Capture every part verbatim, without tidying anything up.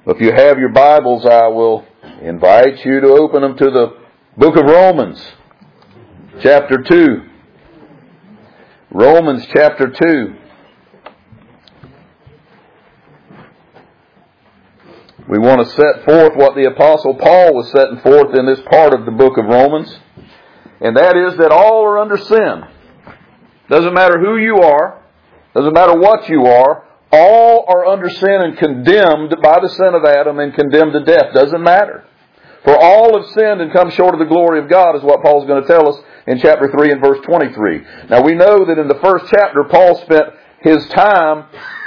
If you have your Bibles, I will invite you to open them to the book of Romans, chapter two. Romans chapter two. We want to set forth what the Apostle Paul was setting forth in this part of the book of Romans. And that is that all are under sin. Doesn't matter who you are. Doesn't matter what you are. All are under sin and condemned by the sin of Adam and condemned to death. Doesn't matter. For all have sinned and come short of the glory of God is what Paul's going to tell us in chapter three and verse twenty-three. Now we know that in the first chapter Paul spent his time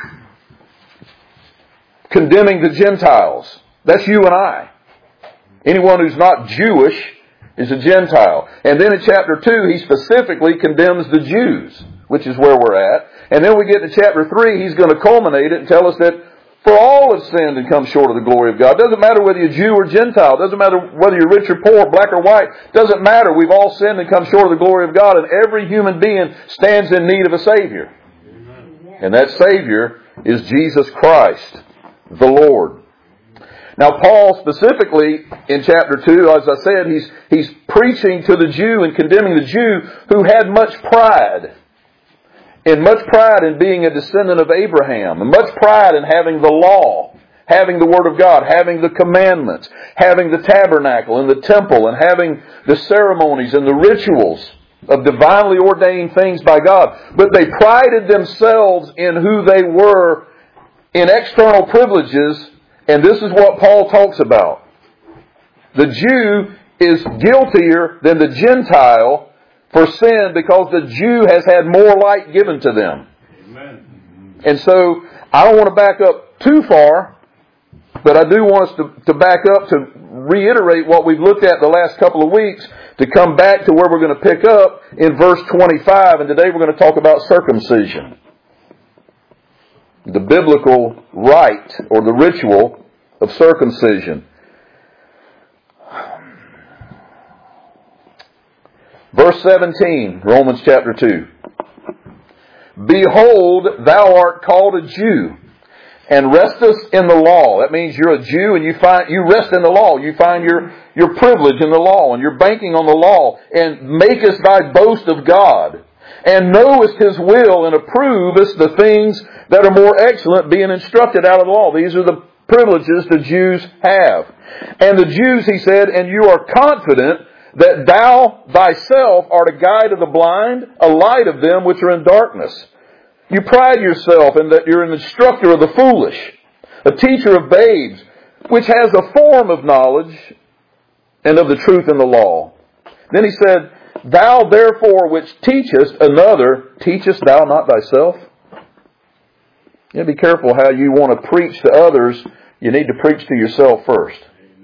condemning the Gentiles. That's you and I. Anyone who's not Jewish is a Gentile. And then in chapter two he specifically condemns the Jews, which is where we're at. And then we get to chapter three, he's going to culminate it and tell us that for all have sinned and come short of the glory of God. Doesn't matter whether you're Jew or Gentile. Doesn't matter whether you're rich or poor, black or white. Doesn't matter. We've all sinned and come short of the glory of God. And every human being stands in need of a Savior. And that Savior is Jesus Christ, the Lord. Now Paul specifically in chapter two, as I said, he's, he's preaching to the Jew and condemning the Jew who had much pride. And much pride in being a descendant of Abraham. And much pride in having the law, having the Word of God, having the commandments, having the tabernacle and the temple, and having the ceremonies and the rituals of divinely ordained things by God. But they prided themselves in who they were in external privileges, and this is what Paul talks about. The Jew is guiltier than the Gentile for sin because the Jew has had more light given to them. Amen. And so, I don't want to back up too far, but I do want us to, to back up to reiterate what we've looked at the last couple of weeks to come back to where we're going to pick up in verse twenty-five. And today we're going to talk about circumcision. The biblical rite or the ritual of circumcision. Verse seventeen, Romans chapter two. Behold, thou art called a Jew, and restest in the law. That means you're a Jew and you find you rest in the law. You find your, your privilege in the law, and you're banking on the law, and makest thy boast of God, and knowest His will, and approvest the things that are more excellent, being instructed out of the law. These are the privileges the Jews have. And the Jews, he said, and you are confident that thou thyself art a guide of the blind, a light of them which are in darkness. You pride yourself in that you're an instructor of the foolish, a teacher of babes, which has a form of knowledge and of the truth in the law. Then he said, thou therefore which teachest another, teachest thou not thyself? You know, be careful how you want to preach to others. You need to preach to yourself first.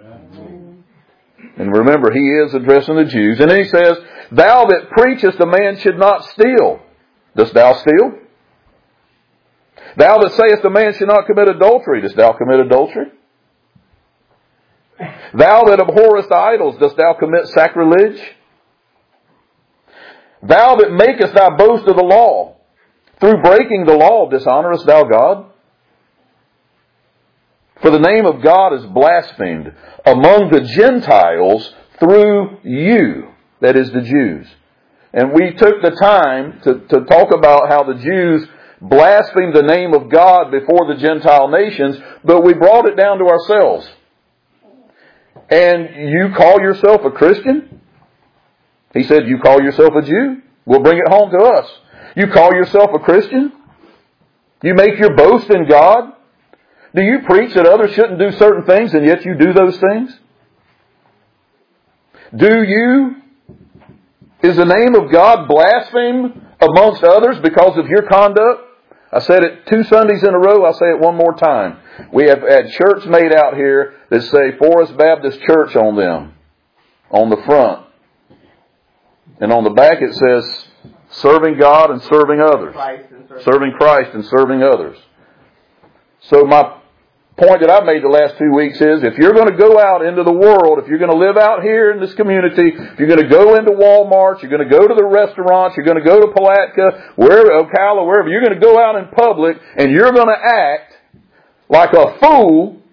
And remember, he is addressing the Jews. And then he says, thou that preachest a man should not steal. Dost thou steal? Thou that sayest a man should not commit adultery. Dost thou commit adultery? Thou that abhorrest idols. Dost thou commit sacrilege? Thou that makest thy boast of the law. Through breaking the law dishonorest thou God? For the name of God is blasphemed among the Gentiles through you, that is the Jews. And we took the time to, to talk about how the Jews blasphemed the name of God before the Gentile nations, but we brought it down to ourselves. And you call yourself a Christian? He said, you call yourself a Jew? We'll bring it home to us. You call yourself a Christian? You make your boast in God? Do you preach that others shouldn't do certain things and yet you do those things? Do you, is the name of God blasphemed amongst others because of your conduct? I said it two Sundays in a row. I'll say it one more time. We have had shirts made out here that say Forest Baptist Church on them, on the front. And on the back it says serving God and serving others. Christ and serving. Serving Christ and serving others. So my point that I've made the last two weeks is, if you're going to go out into the world, if you're going to live out here in this community, if you're going to go into Walmart, you're going to go to the restaurants, you're going to go to Palatka, wherever, Ocala, wherever, you're going to go out in public and you're going to act like a fool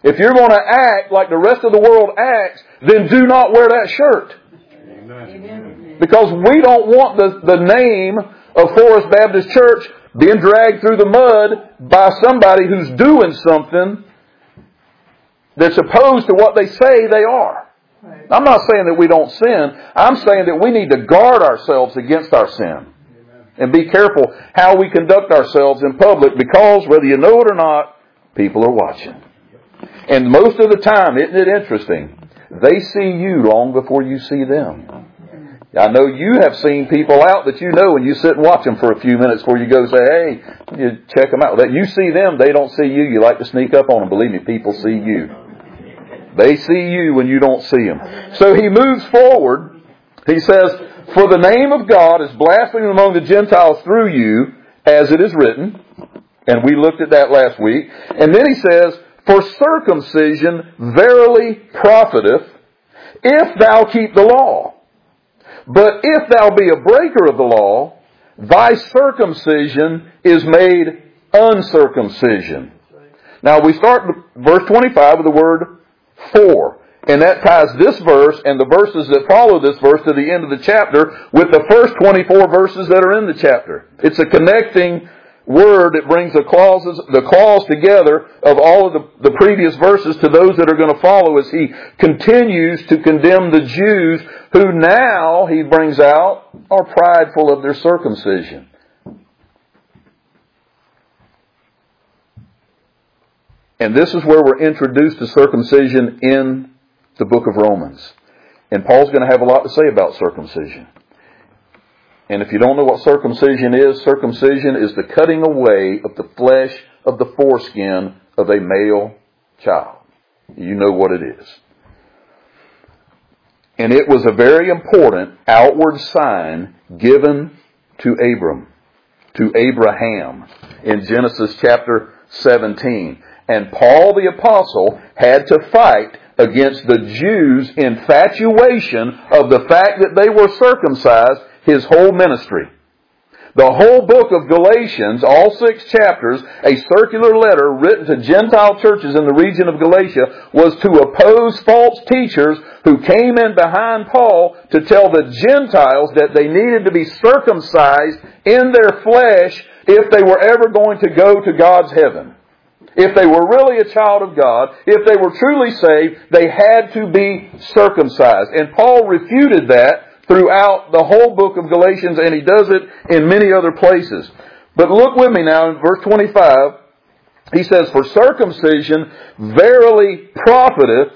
If you're going to act like the rest of the world acts, then do not wear that shirt. Amen. Because we don't want the, the name of Forest Baptist Church being dragged through the mud by somebody who's doing something that's opposed to what they say they are. Right. I'm not saying that we don't sin. I'm saying that we need to guard ourselves against our sin. Amen. And be careful how we conduct ourselves in public, because whether you know it or not, people are watching. And most of the time, isn't it interesting? They see you long before you see them. I know you have seen people out that you know, and you sit and watch them for a few minutes before you go say, hey, you check them out. That you see them, they don't see you. You like to sneak up on them. Believe me, people see you. They see you when you don't see them. So he moves forward. He says, for the name of God is blasphemed among the Gentiles through you, as it is written. And we looked at that last week. And then he says, for circumcision verily profiteth, if thou keep the law. But if thou be a breaker of the law, thy circumcision is made uncircumcision. Now we start verse twenty-five with the word for. And that ties this verse and the verses that follow this verse to the end of the chapter with the first twenty-four verses that are in the chapter. It's a connecting word that brings the clauses, the clause together of all of the, the previous verses to those that are going to follow as he continues to condemn the Jews who now, he brings out, are prideful of their circumcision. And this is where we're introduced to circumcision in the book of Romans. And Paul's going to have a lot to say about circumcision. And if you don't know what circumcision is, circumcision is the cutting away of the flesh of the foreskin of a male child. You know what it is. And it was a very important outward sign given to Abram, to Abraham, in Genesis chapter seventeen. And Paul the Apostle had to fight against the Jews' infatuation of the fact that they were circumcised his whole ministry. The whole book of Galatians, all six chapters, a circular letter written to Gentile churches in the region of Galatia, was to oppose false teachers who came in behind Paul to tell the Gentiles that they needed to be circumcised in their flesh if they were ever going to go to God's heaven. If they were really a child of God, if they were truly saved, they had to be circumcised. And Paul refuted that throughout the whole book of Galatians, and he does it in many other places. But look with me now in verse twenty-five. He says, for circumcision verily profiteth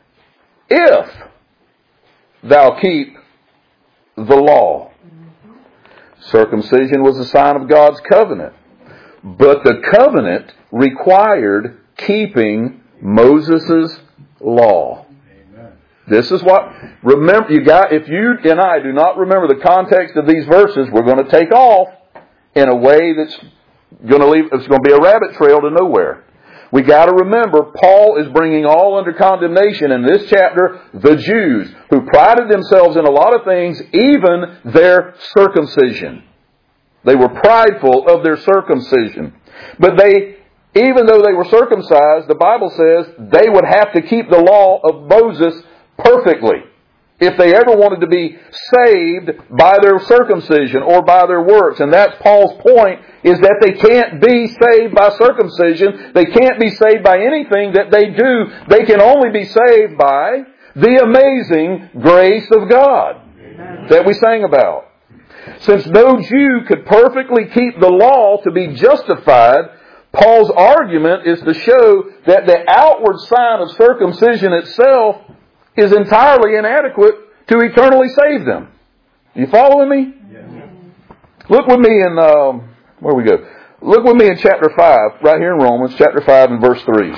if thou keep the law. Circumcision was a sign of God's covenant. But the covenant required keeping Moses' law. This is what, remember, you got, if you and I do not remember the context of these verses, we're going to take off in a way that's going to leave, it's going to be a rabbit trail to nowhere. We got to remember, Paul is bringing all under condemnation in this chapter the Jews who prided themselves in a lot of things, even their circumcision. They were prideful of their circumcision. But they, even though they were circumcised, the Bible says they would have to keep the law of Moses perfectly if they ever wanted to be saved by their circumcision or by their works. And that's Paul's point, is that they can't be saved by circumcision. They can't be saved by anything that they do. They can only be saved by the amazing grace of God that we sang about. Since no Jew could perfectly keep the law to be justified, Paul's argument is to show that the outward sign of circumcision itself is entirely inadequate to eternally save them. You following me? Yes. Look with me in, um, where we go? Look with me in chapter five, right here in Romans, chapter five and verse three.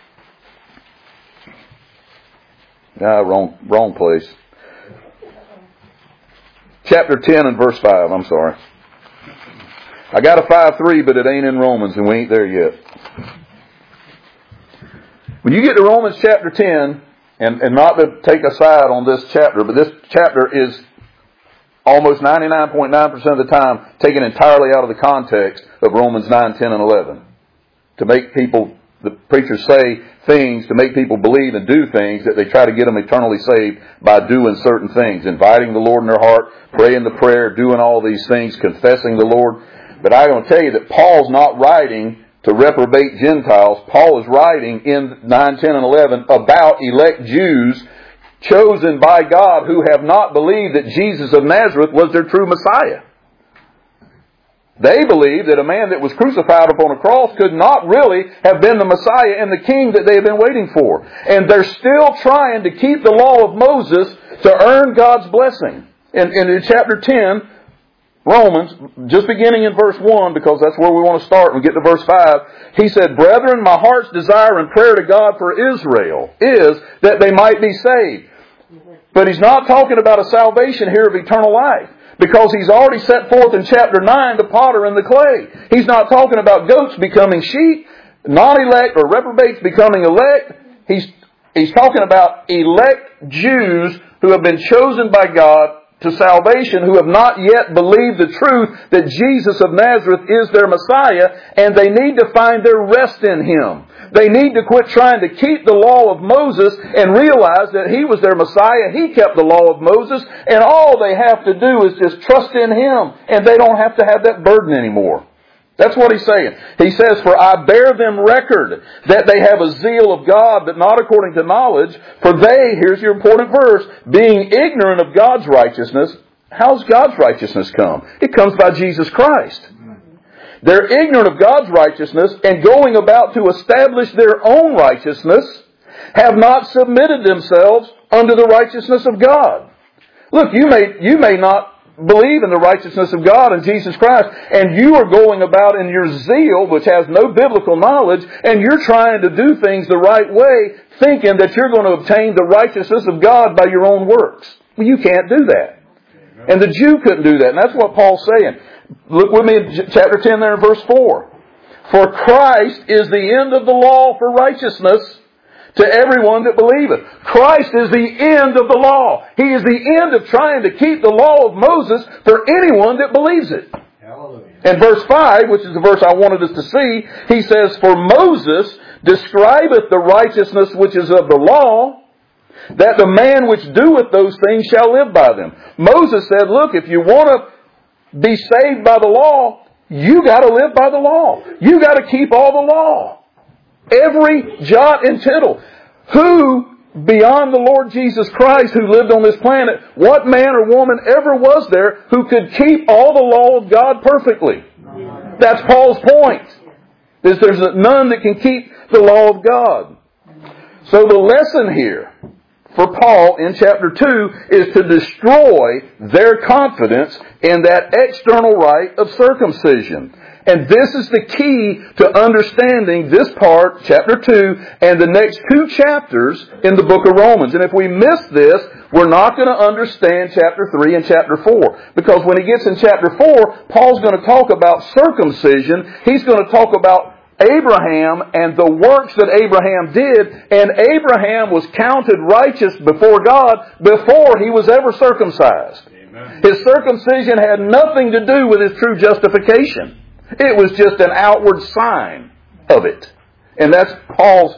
Ah, wrong, wrong place. Chapter ten and verse five, I'm sorry. I got a five three, but it ain't in Romans, and we ain't there yet. When you get to Romans chapter ten, and, and not to take a side on this chapter, but this chapter is almost ninety-nine point nine percent of the time taken entirely out of the context of Romans nine, ten, and eleven. To make people the preachers say things to make people believe and do things that they try to get them eternally saved by doing certain things. Inviting the Lord in their heart, praying the prayer, doing all these things, confessing the Lord. But I'm going to tell you that Paul's not writing to reprobate Gentiles. Paul is writing in nine, ten, and eleven about elect Jews chosen by God who have not believed that Jesus of Nazareth was their true Messiah. They believed that a man that was crucified upon a cross could not really have been the Messiah and the King that they have been waiting for. And they're still trying to keep the law of Moses to earn God's blessing. And, and in chapter ten, Romans, just beginning in verse one, because that's where we want to start and get to verse five, he said, "Brethren, my heart's desire and prayer to God for Israel is that they might be saved." But he's not talking about a salvation here of eternal life, because he's already set forth in chapter nine the potter and the clay. He's not talking about goats becoming sheep, non-elect or reprobates becoming elect. He's, he's talking about elect Jews who have been chosen by God to salvation, who have not yet believed the truth that Jesus of Nazareth is their Messiah, and they need to find their rest in Him. They need to quit trying to keep the law of Moses and realize that He was their Messiah. He kept the law of Moses, and all they have to do is just trust in Him, and they don't have to have that burden anymore. That's what he's saying. He says, "For I bear them record that they have a zeal of God, but not according to knowledge. For they," here's your important verse, "being ignorant of God's righteousness." How's God's righteousness come? It comes by Jesus Christ. They're ignorant of God's righteousness, and going about to establish their own righteousness, have not submitted themselves unto the righteousness of God. Look, you may, you may not believe in the righteousness of God and Jesus Christ, and you are going about in your zeal, which has no biblical knowledge, and you're trying to do things the right way, thinking that you're going to obtain the righteousness of God by your own works. Well, you can't do that. And the Jew couldn't do that, and that's what Paul's saying. Look with me in chapter ten there in verse four. "For Christ is the end of the law for righteousness to everyone that believeth." Christ is the end of the law. He is the end of trying to keep the law of Moses for anyone that believes it. Hallelujah. In verse five, which is the verse I wanted us to see, he says, "For Moses describeth the righteousness which is of the law, that the man which doeth those things shall live by them." Moses said, look, if you want to be saved by the law, you got to live by the law. You got to keep all the law. Every jot and tittle. Who, beyond the Lord Jesus Christ who lived on this planet, what man or woman ever was there who could keep all the law of God perfectly? That's Paul's point. Is there's none that can keep the law of God. So the lesson here for Paul in chapter two is to destroy their confidence in that external rite of circumcision. And this is the key to understanding this part, chapter two, and the next two chapters in the book of Romans. And if we miss this, we're not going to understand chapter three and chapter four. Because when he gets in chapter four, Paul's going to talk about circumcision. He's going to talk about Abraham and the works that Abraham did, and Abraham was counted righteous before God before he was ever circumcised. Amen. His circumcision had nothing to do with his true justification. It was just an outward sign of it. And that's Paul's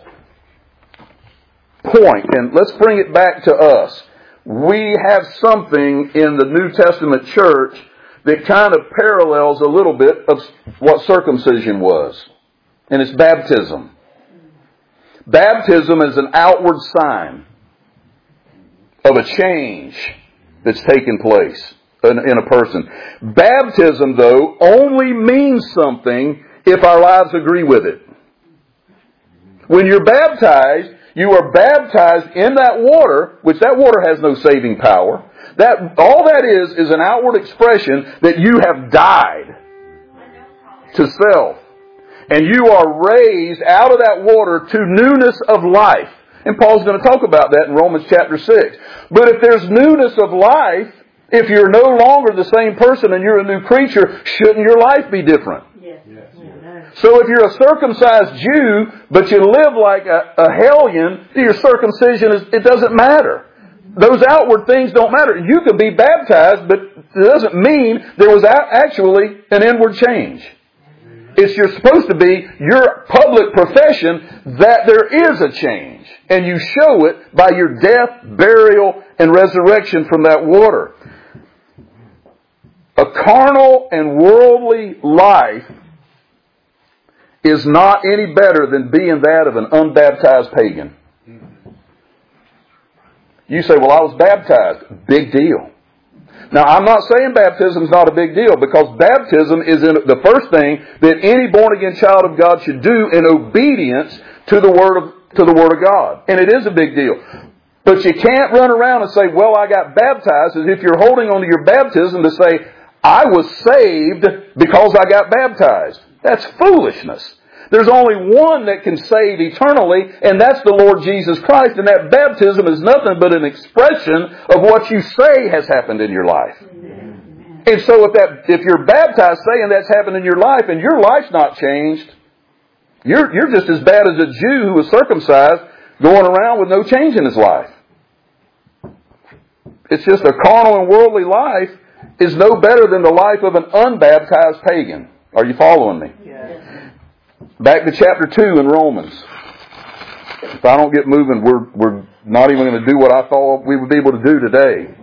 point. And let's bring it back to us. We have something in the New Testament church that kind of parallels a little bit of what circumcision was. And it's baptism. Baptism is an outward sign of a change that's taken place in, in a person. Baptism, though, only means something if our lives agree with it. When you're baptized, you are baptized in that water, which that water has no saving power. That all that is is an outward expression that you have died to self. And you are raised out of that water to newness of life. And Paul's going to talk about that in Romans chapter six. But if there's newness of life, if you're no longer the same person and you're a new creature, shouldn't your life be different? Yes. Yes. So if you're a circumcised Jew, but you live like a, a hellion, your circumcision, is, it doesn't matter. Those outward things don't matter. You could be baptized, but it doesn't mean there was actually an inward change. It's you're supposed to be your public profession that there is a change. And you show it by your death, burial, and resurrection from that water. A carnal and worldly life is not any better than being that of an unbaptized pagan. You say, well, I was baptized. Big deal. Now, I'm not saying baptism is not a big deal, because baptism is in the first thing that any born-again child of God should do in obedience to the Word of, to the Word of God. And it is a big deal. But you can't run around and say, well, I got baptized, as if you're holding on to your baptism to say, I was saved because I got baptized. That's foolishness. There's only one that can save eternally, and that's the Lord Jesus Christ. And that baptism is nothing but an expression of what you say has happened in your life. And so if that, if you're baptized saying that's happened in your life and your life's not changed, you're, you're just as bad as a Jew who was circumcised going around with no change in his life. It's just a carnal and worldly life is no better than the life of an unbaptized pagan. Are you following me? Yes. Back to chapter two in Romans. If I don't get moving, we're, we're not even going to do what I thought we would be able to do today.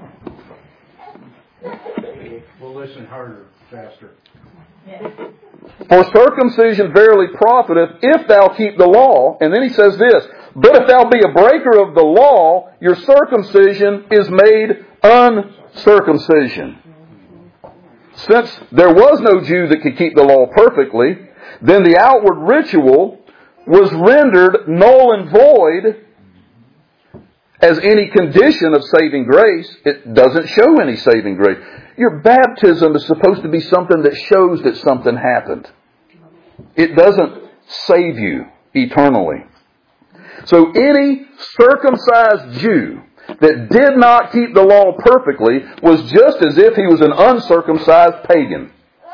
We'll listen harder, faster. For circumcision verily profiteth, if thou keep the law. And then he says this, but if thou be a breaker of the law, your circumcision is made uncircumcision. Since there was no Jew that could keep the law perfectly, then the outward ritual was rendered null and void as any condition of saving grace. It doesn't show any saving grace. Your baptism is supposed to be something that shows that something happened. It doesn't save you eternally. So any circumcised Jew that did not keep the law perfectly was just as if he was an uncircumcised pagan.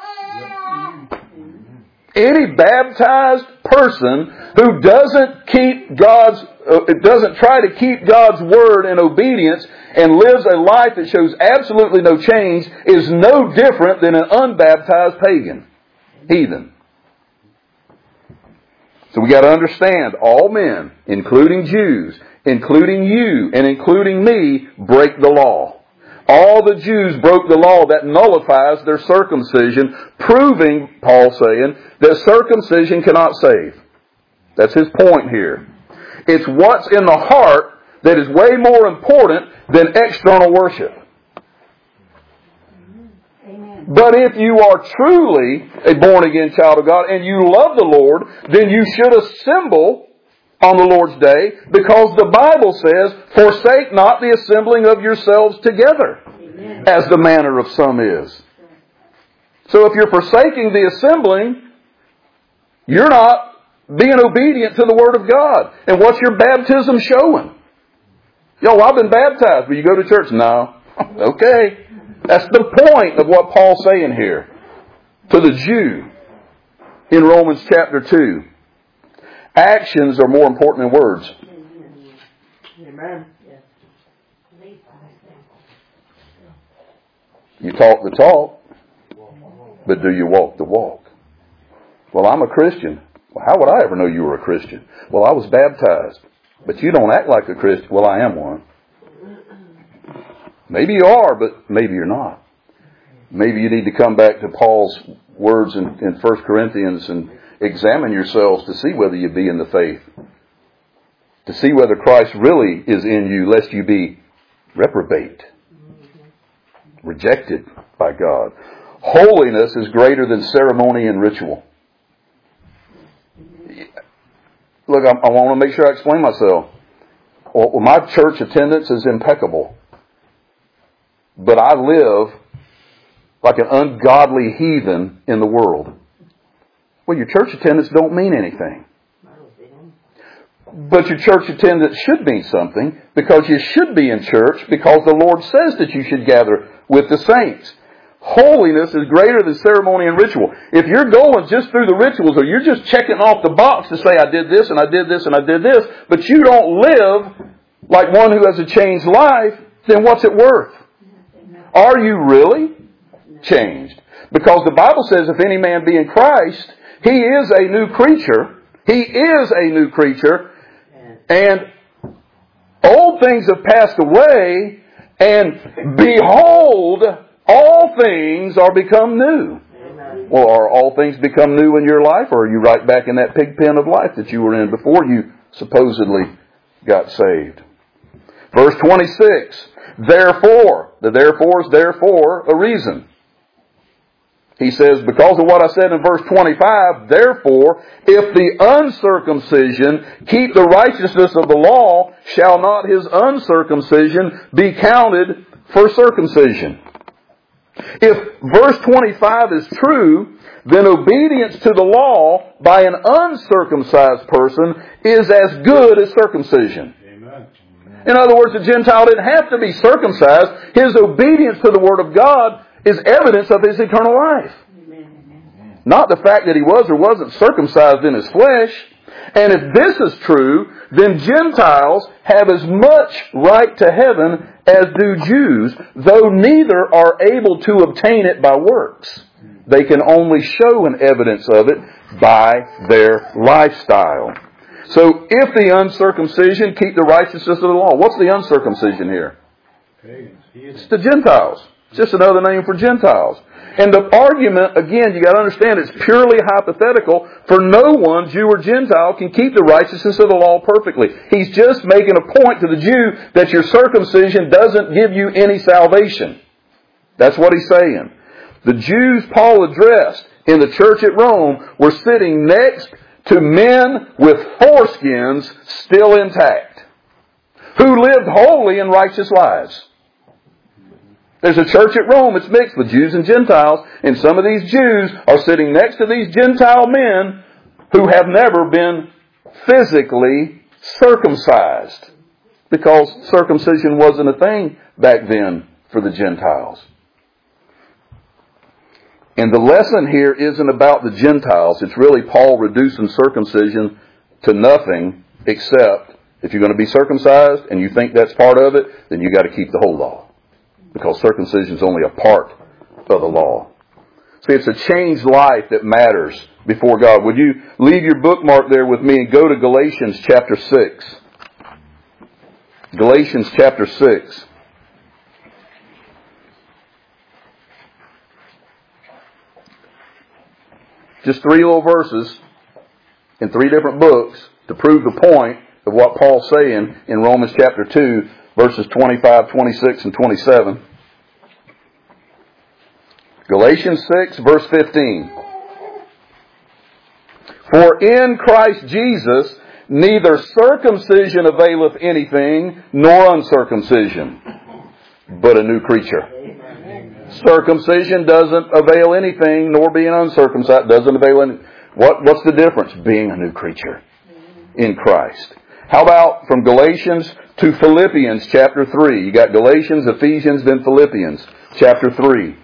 Any baptized person who doesn't keep God's, uh, doesn't try to keep God's word in obedience and lives a life that shows absolutely no change is no different than an unbaptized pagan, heathen. So we got to understand, all men, including Jews, including you and including me, break the law. All the Jews broke the law. That nullifies their circumcision, proving, Paul's saying, that circumcision cannot save. That's his point here. It's what's in the heart that is way more important than external worship. Amen. But if you are truly a born-again child of God and you love the Lord, then you should assemble on the Lord's day, because the Bible says, forsake not the assembling of yourselves together, Amen, as the manner of some is. So if you're forsaking the assembling, you're not being obedient to the Word of God. And what's your baptism showing? Yo, I've been baptized. Will you go to church? No. Okay. That's the point of what Paul's saying here to the Jew in Romans chapter two. Actions are more important than words. Amen. You talk the talk, but do you walk the walk? Well, I'm a Christian. Well, how would I ever know you were a Christian? Well, I was baptized. But you don't act like a Christian. Well, I am one. Maybe you are, but maybe you're not. Maybe you need to come back to Paul's words in, in First Corinthians and examine yourselves to see whether you be in the faith. To see whether Christ really is in you, lest you be reprobate. Rejected by God. Holiness is greater than ceremony and ritual. Look, I, I want to make sure I explain myself. Well, my church attendance is impeccable. But I live like an ungodly heathen in the world. Well, your church attendance don't mean anything. But your church attendance should mean something, because you should be in church because the Lord says that you should gather with the saints. Holiness is greater than ceremony and ritual. If you're going just through the rituals, or you're just checking off the box to say, I did this and I did this and I did this, but you don't live like one who has a changed life, then what's it worth? Are you really changed? Because the Bible says if any man be in Christ, He is a new creature. He is a new creature. And old things have passed away, and behold, all things are become new. Well, are all things become new in your life, or are you right back in that pig pen of life that you were in before you supposedly got saved? Verse twenty-six, therefore, the therefore is therefore a reason. He says, because of what I said in verse twenty-five, therefore, if the uncircumcision keep the righteousness of the law, shall not his uncircumcision be counted for circumcision? If verse twenty-five is true, then obedience to the law by an uncircumcised person is as good as circumcision. Amen. In other words, the Gentile didn't have to be circumcised. His obedience to the Word of God is evidence of his eternal life. Amen. Not the fact that he was or wasn't circumcised in his flesh. And if this is true, then Gentiles have as much right to heaven as do Jews, though neither are able to obtain it by works. They can only show an evidence of it by their lifestyle. So if the uncircumcision keep the righteousness of the law, what's the uncircumcision here? It's the Gentiles. It's just another name for Gentiles. And the argument, again, you got to understand, it's purely hypothetical. For no one, Jew or Gentile, can keep the righteousness of the law perfectly. He's just making a point to the Jew that your circumcision doesn't give you any salvation. That's what he's saying. The Jews Paul addressed in the church at Rome were sitting next to men with foreskins still intact, who lived holy and righteous lives. There's a church at Rome, it's mixed with Jews and Gentiles, and some of these Jews are sitting next to these Gentile men who have never been physically circumcised, because circumcision wasn't a thing back then for the Gentiles. And the lesson here isn't about the Gentiles. It's really Paul reducing circumcision to nothing except if you're going to be circumcised and you think that's part of it, then you got to keep the whole law. Because circumcision is only a part of the law. See, it's a changed life that matters before God. Would you leave your bookmark there with me and go to Galatians chapter six? Galatians chapter six. Just three little verses in three different books to prove the point of what Paul's saying in Romans chapter two, verses twenty-five, twenty-six, and twenty-seven. Galatians six, verse fifteen. For in Christ Jesus neither circumcision availeth anything, nor uncircumcision, but a new creature. Circumcision doesn't avail anything, nor being uncircumcised doesn't avail any. What, what's the difference? Being a new creature in Christ. How about from Galatians to Philippians chapter three? You got Galatians, Ephesians, then Philippians chapter three.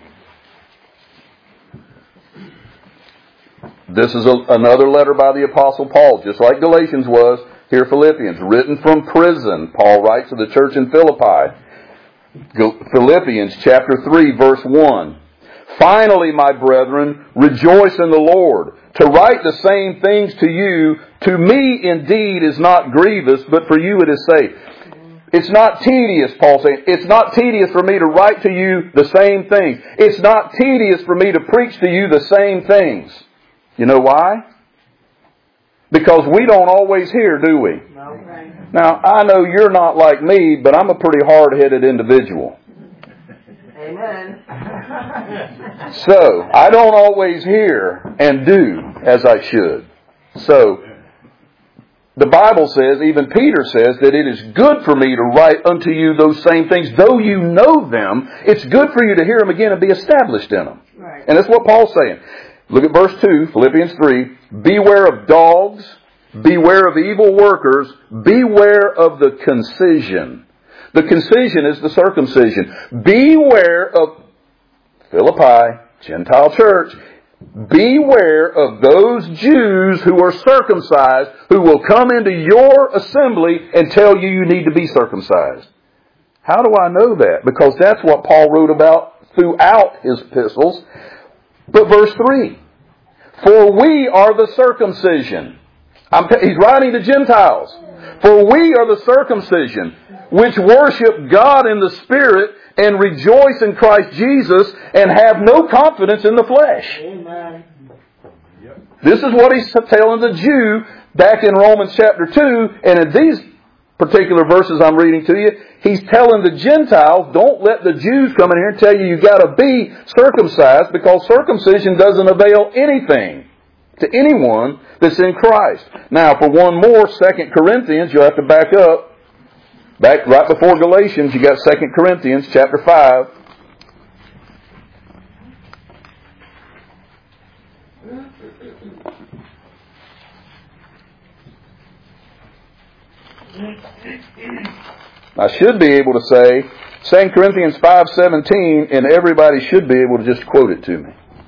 This is a, another letter by the Apostle Paul, just like Galatians was. Here Philippians, written from prison. Paul writes to the church in Philippi. Philippians chapter three, verse one. Finally, my brethren, rejoice in the Lord. To write the same things to you, to me indeed is not grievous, but for you it is safe. It's not tedious, Paul saying. It's not tedious for me to write to you the same things. It's not tedious for me to preach to you the same things. You know why? Because we don't always hear, do we? Okay. Now, I know you're not like me, but I'm a pretty hard-headed individual. Amen. So, I don't always hear and do as I should. So, the Bible says, even Peter says, that it is good for me to write unto you those same things. Though you know them, it's good for you to hear them again and be established in them. Right. And that's what Paul's saying. Look at verse two, Philippians three. Beware of dogs. Beware of evil workers. Beware of the concision. The concision is the circumcision. Beware of Philippi, Gentile church. Beware of those Jews who are circumcised, who will come into your assembly and tell you you need to be circumcised. How do I know that? Because that's what Paul wrote about throughout his epistles. But verse three. For we are the circumcision. I'm t- he's writing to Gentiles. For we are the circumcision, which worship God in the Spirit and rejoice in Christ Jesus and have no confidence in the flesh. Amen. This is what he's telling the Jew back in Romans chapter two. And in these particular verses I'm reading to you, he's telling the Gentiles, don't let the Jews come in here and tell you you got to be circumcised, because circumcision doesn't avail anything to anyone that's in Christ. Now, for one more, Second Corinthians, you'll have to back up. Back right before Galatians, you got Second Corinthians chapter five. I should be able to say Second Corinthians five seventeen, and everybody should be able to just quote it to me.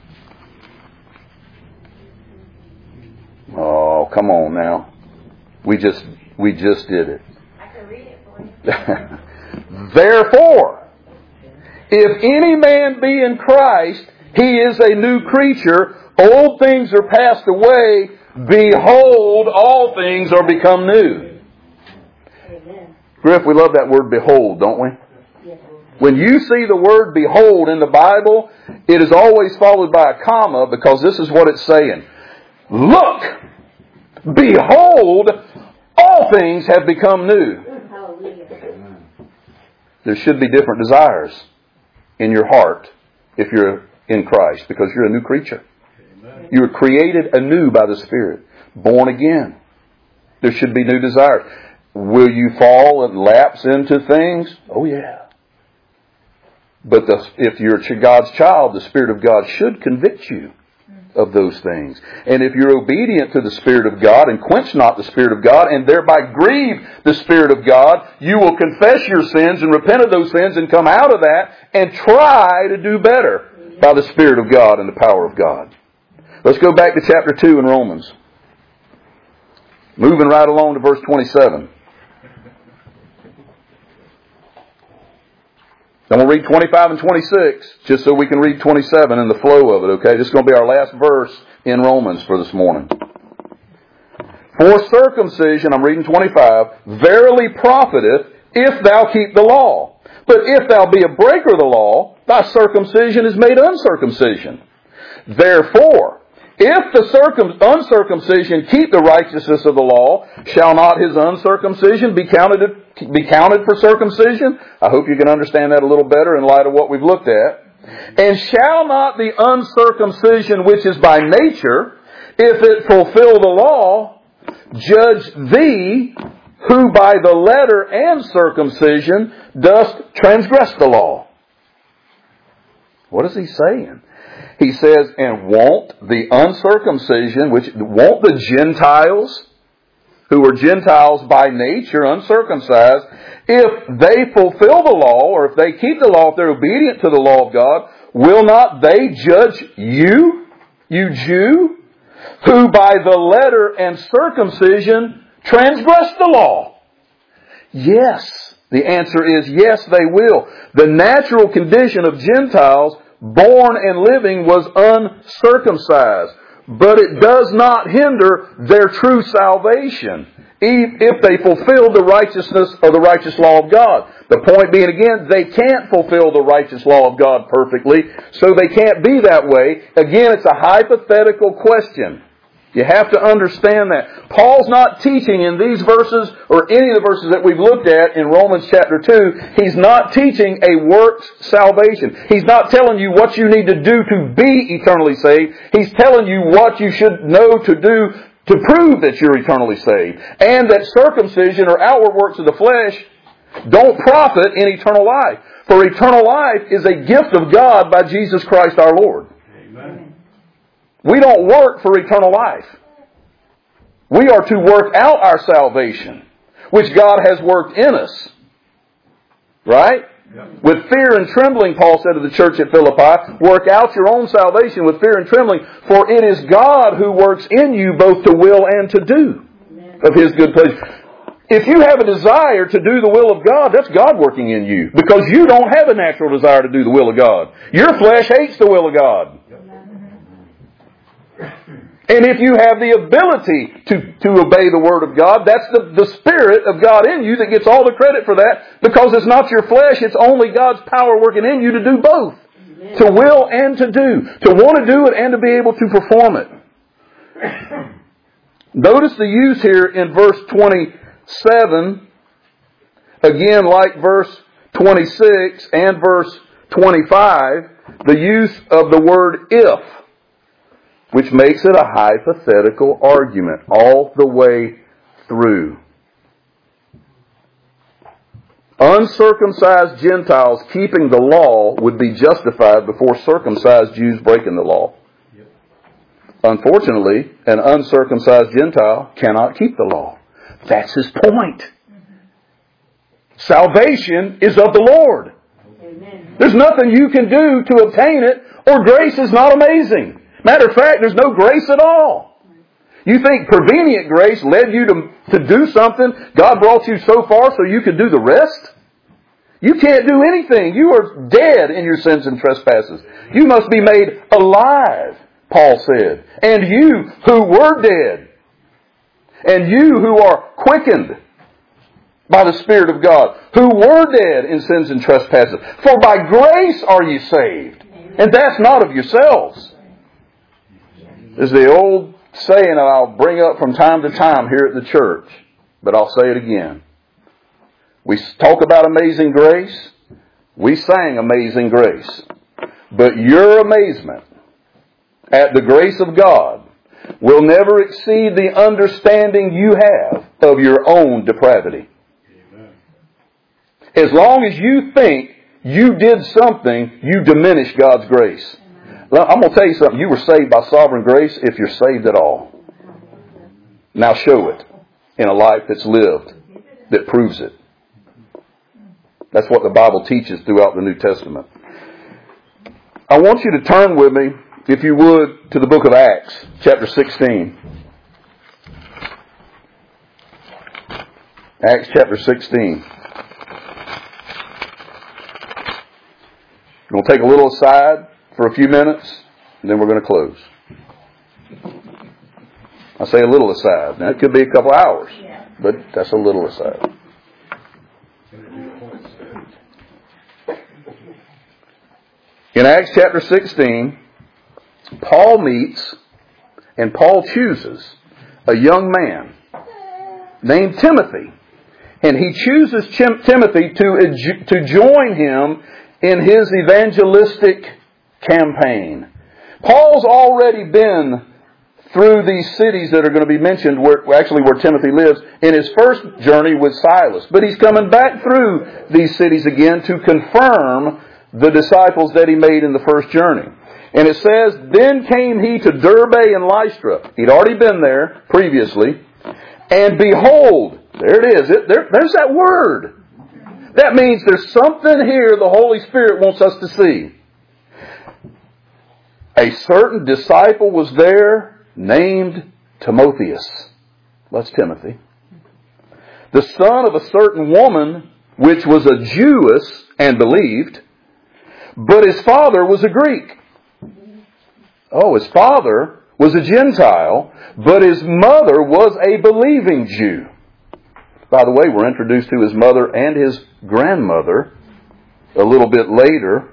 Oh, come on now. We just we just did it. I can read it for you. Therefore, if any man be in Christ, he is a new creature. Old things are passed away. Behold, all things are become new. Amen. Griff, we love that word behold, don't we? Yes. When you see the word behold in the Bible, it is always followed by a comma, because this is what it's saying. Look, behold, all things have become new. Hallelujah. There should be different desires in your heart if you're in Christ, because you're a new creature. Amen. You were created anew by the Spirit, born again. There should be new desires. Will you fall and lapse into things? Oh yeah. But the, if you're God's child, the Spirit of God should convict you of those things. And if you're obedient to the Spirit of God and quench not the Spirit of God and thereby grieve the Spirit of God, you will confess your sins and repent of those sins and come out of that and try to do better by the Spirit of God and the power of God. Let's go back to chapter two in Romans. Moving right along to verse twenty-seven. I'm going to read twenty-five and twenty-six, just so we can read twenty-seven in the flow of it, okay? This is going to be our last verse in Romans for this morning. For circumcision, I'm reading twenty-five, verily profiteth, if thou keep the law. But if thou be a breaker of the law, thy circumcision is made uncircumcision. Therefore, if the circum- uncircumcision keep the righteousness of the law, shall not his uncircumcision be counted be counted for circumcision? I hope you can understand that a little better in light of what we've looked at. And shall not the uncircumcision which is by nature, if it fulfill the law, judge thee, who by the letter and circumcision dost transgress the law? What is he saying? He says, and won't the uncircumcision, which won't the Gentiles, who are Gentiles by nature, uncircumcised, if they fulfill the law, or if they keep the law, if they're obedient to the law of God, will not they judge you, you Jew, who by the letter and circumcision transgress the law? Yes. The answer is yes, they will. The natural condition of Gentiles born and living was uncircumcised. But it does not hinder their true salvation if they fulfill the righteousness or the righteous law of God. The point being, again, they can't fulfill the righteous law of God perfectly, so they can't be that way. Again, it's a hypothetical question. You have to understand that. Paul's not teaching in these verses or any of the verses that we've looked at in Romans chapter two. He's not teaching a works salvation. He's not telling you what you need to do to be eternally saved. He's telling you what you should know to do to prove that you're eternally saved. And that circumcision or outward works of the flesh don't profit in eternal life. For eternal life is a gift of God by Jesus Christ our Lord. Amen. We don't work for eternal life. We are to work out our salvation, which God has worked in us. Right? Yep. With fear and trembling, Paul said to the church at Philippi, work out your own salvation with fear and trembling, for it is God who works in you both to will and to do of His good pleasure. If you have a desire to do the will of God, that's God working in you, because you don't have a natural desire to do the will of God. Your flesh hates the will of God. And if you have the ability to, to obey the Word of God, that's the, the Spirit of God in you that gets all the credit for that, because it's not your flesh, it's only God's power working in you to do both. Amen. To will and to do. To want to do it and to be able to perform it. Notice the use here in verse twenty-seven, again like verse twenty-six and verse twenty-five, the use of the word if, which makes it a hypothetical argument all the way through. Uncircumcised Gentiles keeping the law would be justified before circumcised Jews breaking the law. Yep. Unfortunately, an uncircumcised Gentile cannot keep the law. That's his point. Mm-hmm. Salvation is of the Lord. Amen. There's nothing you can do to obtain it, or grace is not amazing. Matter of fact, there's no grace at all. You think prevenient grace led you to, to do something? God brought you so far so you could do the rest? You can't do anything. You are dead in your sins and trespasses. You must be made alive, Paul said. And you who were dead, and you who are quickened by the Spirit of God, who were dead in sins and trespasses. For by grace are ye saved. And that's not of yourselves. This is the old saying that I'll bring up from time to time here at the church, but I'll say it again. We talk about amazing grace. We sang Amazing Grace. But your amazement at the grace of God will never exceed the understanding you have of your own depravity. Amen. As long as you think you did something, you diminish God's grace. I'm going to tell you something. You were saved by sovereign grace if you're saved at all. Now show it in a life that's lived, that proves it. That's what the Bible teaches throughout the New Testament. I want you to turn with me, if you would, to the book of Acts, chapter sixteen. Acts chapter sixteen. We'll take a little aside for a few minutes, and then we're going to close. I say a little aside. Now, it could be a couple hours, but that's a little aside. In Acts chapter sixteen, Paul meets and Paul chooses a young man named Timothy. And he chooses Timothy to, to join him in his evangelistic campaign. Paul's already been through these cities that are going to be mentioned, where actually where Timothy lives, in his first journey with Silas. But he's coming back through these cities again to confirm the disciples that he made in the first journey. And it says, then came he to Derbe and Lystra. He'd already been there previously. And behold, there it is. It, there, there's that word. That means there's something here the Holy Spirit wants us to see. A certain disciple was there named Timotheus. That's Timothy. The son of a certain woman, which was a Jewess and believed, but his father was a Greek. Oh, his father was a Gentile, but his mother was a believing Jew. By the way, we're introduced to his mother and his grandmother a little bit later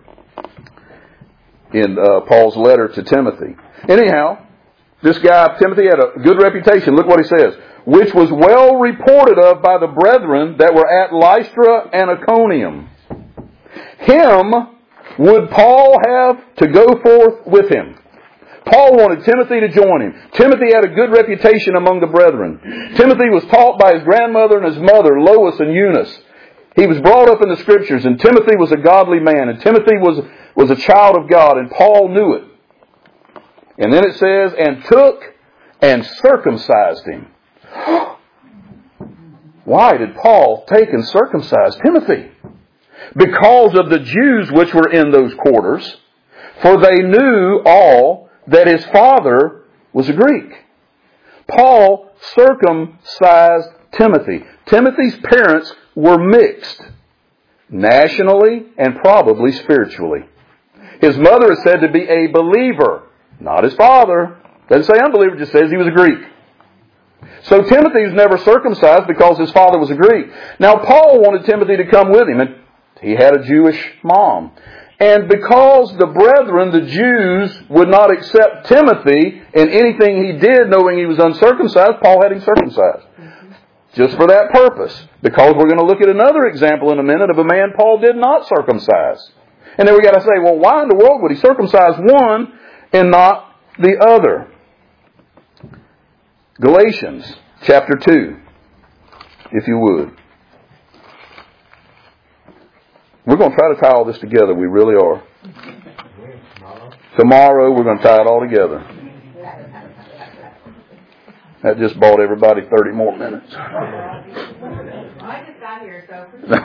in uh, Paul's letter to Timothy. Anyhow, this guy, Timothy, had a good reputation. Look what he says. Which was well reported of by the brethren that were at Lystra and Iconium. Him would Paul have to go forth with him. Paul wanted Timothy to join him. Timothy had a good reputation among the brethren. Timothy was taught by his grandmother and his mother, Lois and Eunice. He was brought up in the Scriptures, and Timothy was a godly man, and Timothy was, was a child of God, and Paul knew it. And then it says, and took and circumcised him. Why did Paul take and circumcise Timothy? Because of the Jews which were in those quarters, for they knew all that his father was a Greek. Paul circumcised Timothy. Timothy's parents were mixed, nationally and probably spiritually. His mother is said to be a believer, not his father. Doesn't say unbeliever, just says he was a Greek. So Timothy was never circumcised because his father was a Greek. Now Paul wanted Timothy to come with him, and he had a Jewish mom. And because the brethren, the Jews, would not accept Timothy in anything he did knowing he was uncircumcised, Paul had him circumcised. Just for that purpose. Because we're going to look at another example in a minute of a man Paul did not circumcise. And then we got to say, well, why in the world would he circumcise one and not the other? Galatians chapter two, if you would. We're going to try to tie all this together. We really are. Tomorrow we're going to tie it all together. That just bought everybody thirty more minutes. I just got here, so.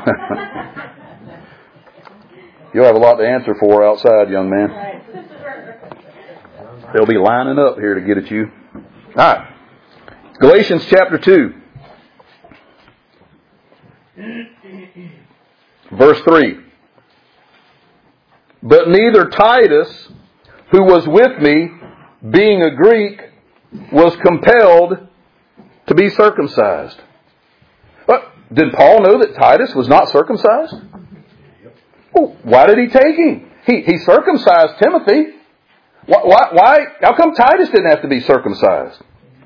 You'll have a lot to answer for outside, young man. They'll be lining up here to get at you. All right. Galatians chapter two. Verse three. But neither Titus, who was with me, being a Greek, was compelled to be circumcised. But did Paul know that Titus was not circumcised? Well, why did he take him? He, he circumcised Timothy. Why, why, why? How come Titus didn't have to be circumcised?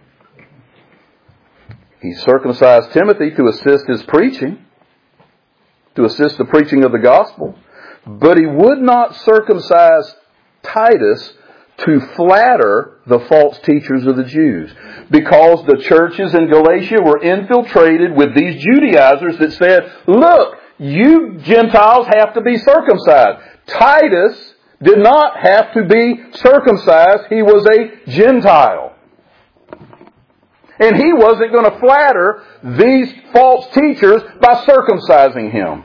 He circumcised Timothy to assist his preaching, to assist the preaching of the gospel. But he would not circumcise Titus to flatter the false teachers of the Jews. Because the churches in Galatia were infiltrated with these Judaizers that said, look, you Gentiles have to be circumcised. Titus did not have to be circumcised. He was a Gentile. And he wasn't going to flatter these false teachers by circumcising him.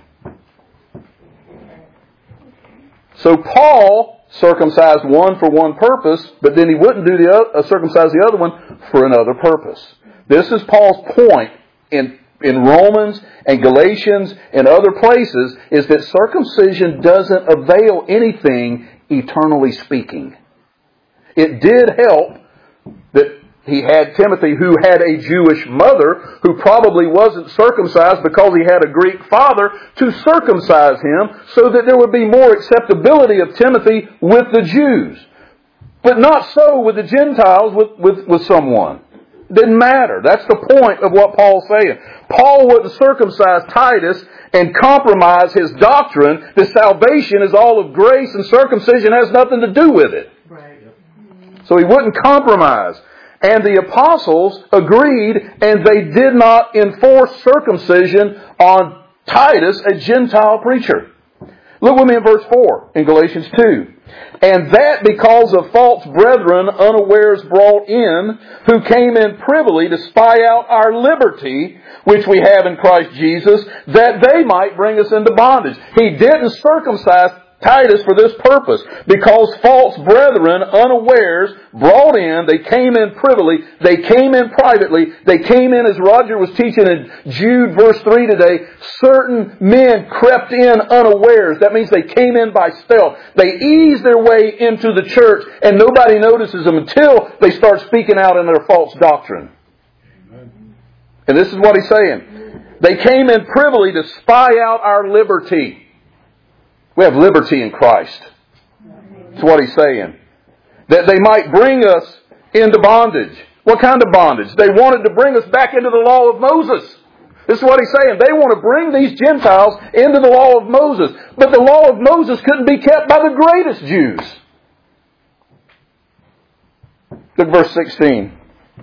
So Paul circumcised one for one purpose, but then he wouldn't do the other, uh, circumcise the other one for another purpose. This is Paul's point in, in Romans and Galatians and other places, is that circumcision doesn't avail anything eternally speaking. It did help that he had Timothy, who had a Jewish mother, who probably wasn't circumcised because he had a Greek father, to circumcise him so that there would be more acceptability of Timothy with the Jews. But not so with the Gentiles, with, with, with someone. It didn't matter. That's the point of what Paul's saying. Paul wouldn't circumcise Titus and compromise his doctrine that salvation is all of grace and circumcision has nothing to do with it. Right. So he wouldn't compromise. And the apostles agreed, and they did not enforce circumcision on Titus, a Gentile preacher. Look with me in verse four in Galatians two. And that because of false brethren unawares brought in, who came in privily to spy out our liberty, which we have in Christ Jesus, that they might bring us into bondage. He didn't circumcise Titus for this purpose, because false brethren unawares brought in, they came in privily, they came in privately, they came in, as Roger was teaching in Jude verse three today, certain men crept in unawares. That means they came in by stealth. They ease their way into the church and nobody notices them until they start speaking out in their false doctrine. And this is what he's saying. They came in privily to spy out our liberty. We have liberty in Christ. That's what he's saying. That they might bring us into bondage. What kind of bondage? They wanted to bring us back into the law of Moses. This is what he's saying. They want to bring these Gentiles into the law of Moses. But the law of Moses couldn't be kept by the greatest Jews. Look at verse sixteen.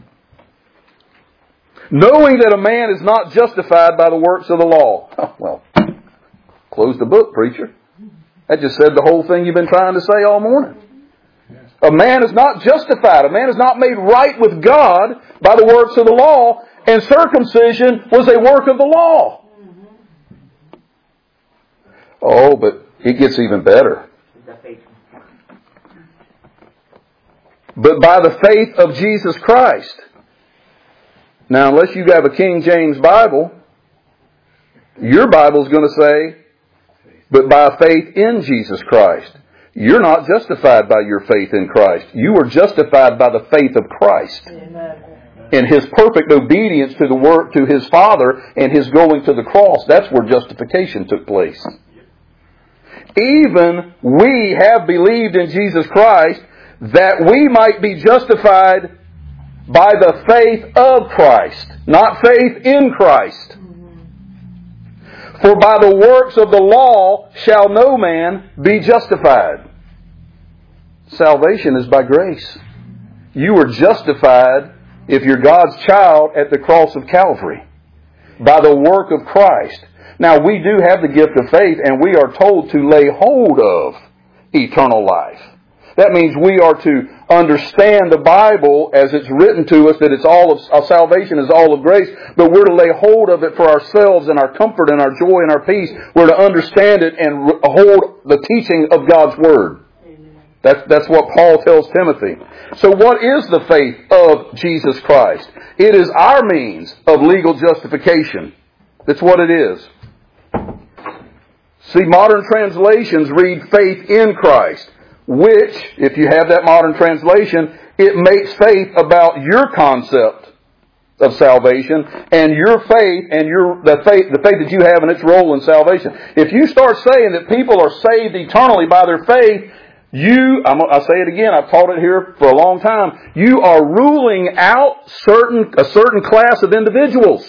Knowing that a man is not justified by the works of the law. Oh, well, close the book, preacher. That just said the whole thing you've been trying to say all morning. A man is not justified. A man is not made right with God by the works of the law. And circumcision was a work of the law. Oh, but it gets even better. But by the faith of Jesus Christ. Now, unless you have a King James Bible, your Bible's going to say, but by faith in Jesus Christ. You're not justified by your faith in Christ. You are justified by the faith of Christ. Amen. And His perfect obedience to the work, to His Father, and His going to the cross. That's where justification took place. Even we have believed in Jesus Christ that we might be justified by the faith of Christ, not faith in Christ. For by the works of the law shall no man be justified. Salvation is by grace. You are justified, if you're God's child, at the cross of Calvary, by the work of Christ. Now, we do have the gift of faith, and we are told to lay hold of eternal life. That means we are to understand the Bible as it's written to us, that it's all of, our salvation is all of grace, but we're to lay hold of it for ourselves and our comfort and our joy and our peace. We're to understand it and hold the teaching of God's Word. That's, that's what Paul tells Timothy. So what is the faith of Jesus Christ? It is our means of legal justification. That's what it is. See, modern translations read faith in Christ, which, if you have that modern translation, it makes faith about your concept of salvation and your faith and your the faith the faith that you have and its role in salvation. If you start saying that people are saved eternally by their faith, you, I'm, I'll say it again, I've taught it here for a long time, you are ruling out certain a certain class of individuals.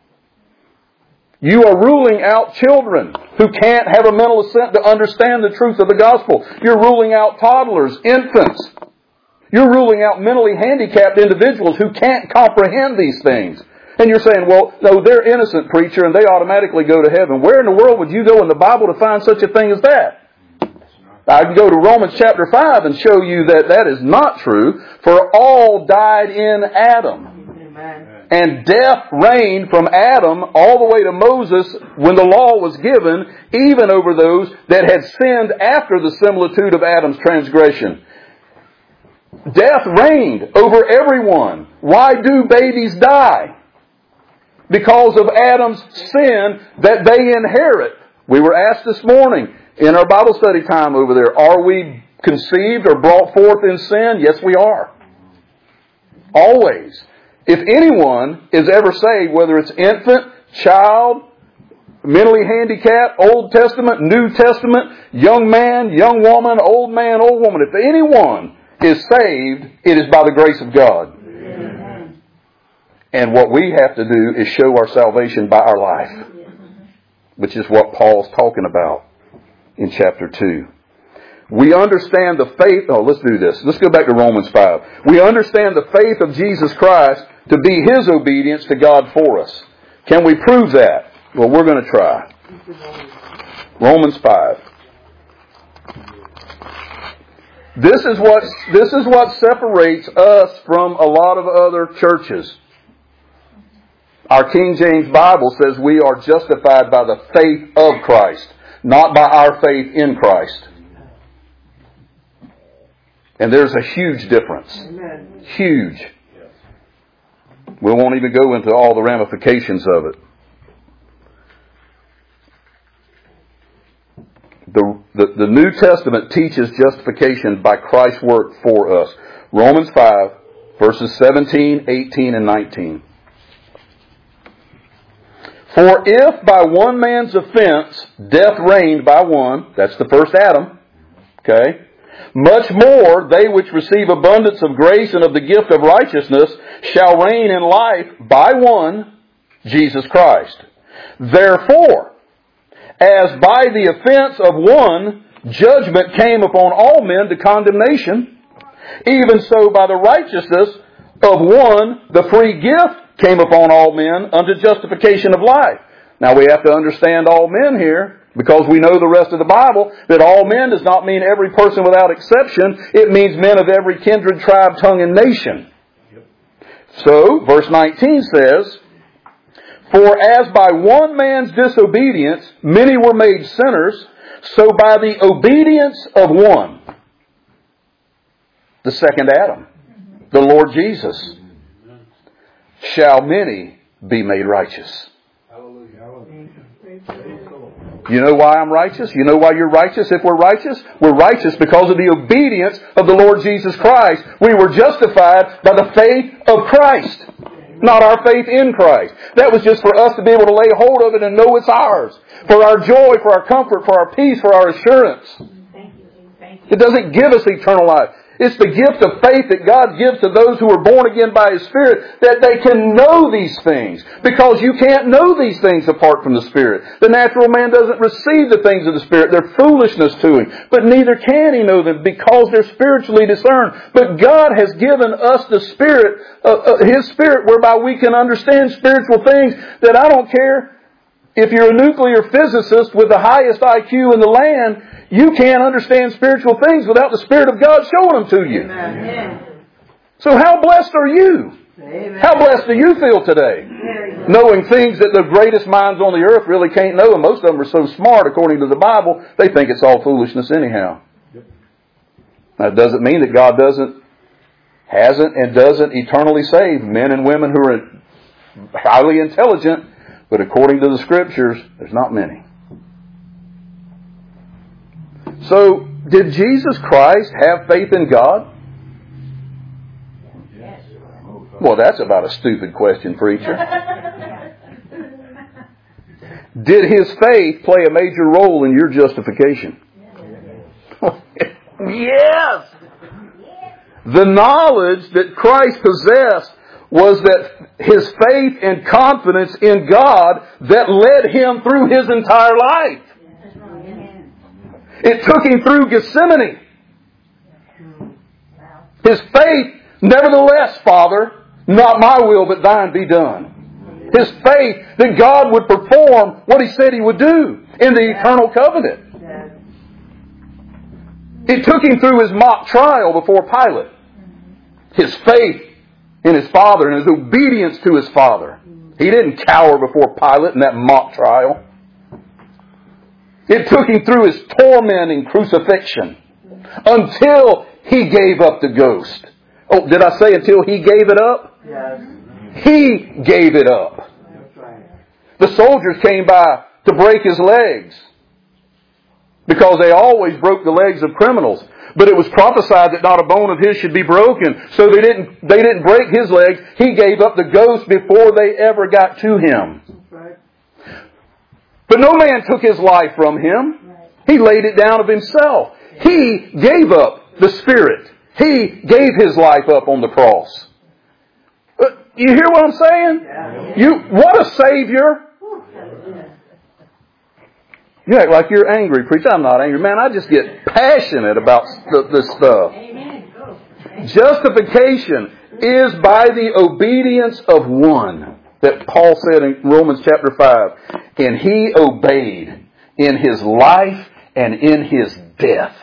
You are ruling out children who can't have a mental assent to understand the truth of the gospel. You're ruling out toddlers, infants. You're ruling out mentally handicapped individuals who can't comprehend these things. And you're saying, well, no, they're innocent, preacher, and they automatically go to heaven. Where in the world would you go in the Bible to find such a thing as that? I can go to Romans chapter five and show you that that is not true. For all died in Adam. Amen. And death reigned from Adam all the way to Moses when the law was given, even over those that had sinned after the similitude of Adam's transgression. Death reigned over everyone. Why do babies die? Because of Adam's sin that they inherit. We were asked this morning in our Bible study time over there, are we conceived or brought forth in sin? Yes, we are. Always. If anyone is ever saved, whether it's infant, child, mentally handicapped, Old Testament, New Testament, young man, young woman, old man, old woman, if anyone is saved, it is by the grace of God. Amen. And what we have to do is show our salvation by our life, which is what Paul's talking about in chapter two. We understand the faith... Oh, let's do this. Let's go back to Romans five. We understand the faith of Jesus Christ to be His obedience to God for us. Can we prove that? Well, we're going to try. Romans five. This is what this is what separates us from a lot of other churches. Our King James Bible says we are justified by the faith of Christ, not by our faith in Christ. And there's a huge difference. Amen. Huge. We won't even go into all the ramifications of it. The, the, the New Testament teaches justification by Christ's work for us. Romans five, verses seventeen, eighteen, and nineteen. For if by one man's offense death reigned by one, that's the first Adam, okay, much more they which receive abundance of grace and of the gift of righteousness shall reign in life by one, Jesus Christ. Therefore, as by the offense of one judgment came upon all men to condemnation, even so by the righteousness of one the free gift came upon all men unto justification of life. Now we have to understand all men here, because we know the rest of the Bible, that all men does not mean every person without exception. It means men of every kindred, tribe, tongue, and nation. So, verse nineteen says, for as by one man's disobedience many were made sinners, so by the obedience of one, the second Adam, the Lord Jesus, shall many be made righteous. You know why I'm righteous? You know why you're righteous if we're righteous? We're righteous because of the obedience of the Lord Jesus Christ. We were justified by the faith of Christ, not our faith in Christ. That was just for us to be able to lay hold of it and know it's ours. For our joy, for our comfort, for our peace, for our assurance. It doesn't give us eternal life. It's the gift of faith that God gives to those who are born again by His Spirit, that they can know these things. Because you can't know these things apart from the Spirit. The natural man doesn't receive the things of the Spirit. They're foolishness to him. But neither can he know them because they're spiritually discerned. But God has given us the Spirit, uh, uh, His Spirit, whereby we can understand spiritual things that I don't care if you're a nuclear physicist with the highest I Q in the land, you can't understand spiritual things without the Spirit of God showing them to you. Amen. So how blessed are you? Amen. How blessed do you feel today? Knowing things that the greatest minds on the earth really can't know, and most of them are so smart, according to the Bible, they think it's all foolishness anyhow. That doesn't mean that God doesn't, hasn't and doesn't eternally save men and women who are highly intelligent, but according to the Scriptures, there's not many. So, did Jesus Christ have faith in God? Yes. Well, that's about a stupid question, preacher. Did His faith play a major role in your justification? Yes! The knowledge that Christ possessed was that His faith and confidence in God that led Him through His entire life. It took Him through Gethsemane. His faith, nevertheless, Father, not my will but Thine be done. His faith that God would perform what He said He would do in the eternal covenant. It took Him through His mock trial before Pilate. His faith in His Father and His obedience to His Father. He didn't cower before Pilate in that mock trial. It took Him through His tormenting crucifixion until He gave up the ghost. Oh, did I say until He gave it up? Yes. He gave it up. That's right. The soldiers came by to break His legs because they always broke the legs of criminals. But it was prophesied that not a bone of His should be broken. So they didn't, they didn't break His legs. He gave up the ghost before they ever got to Him. Right. But no man took His life from Him. He laid it down of Himself. He gave up the Spirit. He gave His life up on the cross. You hear what I'm saying? Yeah. You, what a Savior. You act like you're angry, preacher. I'm not angry. Man, I just get passionate about this stuff. Amen. Go. Justification is by the obedience of one, that Paul said in Romans chapter five. And He obeyed in His life and in His death.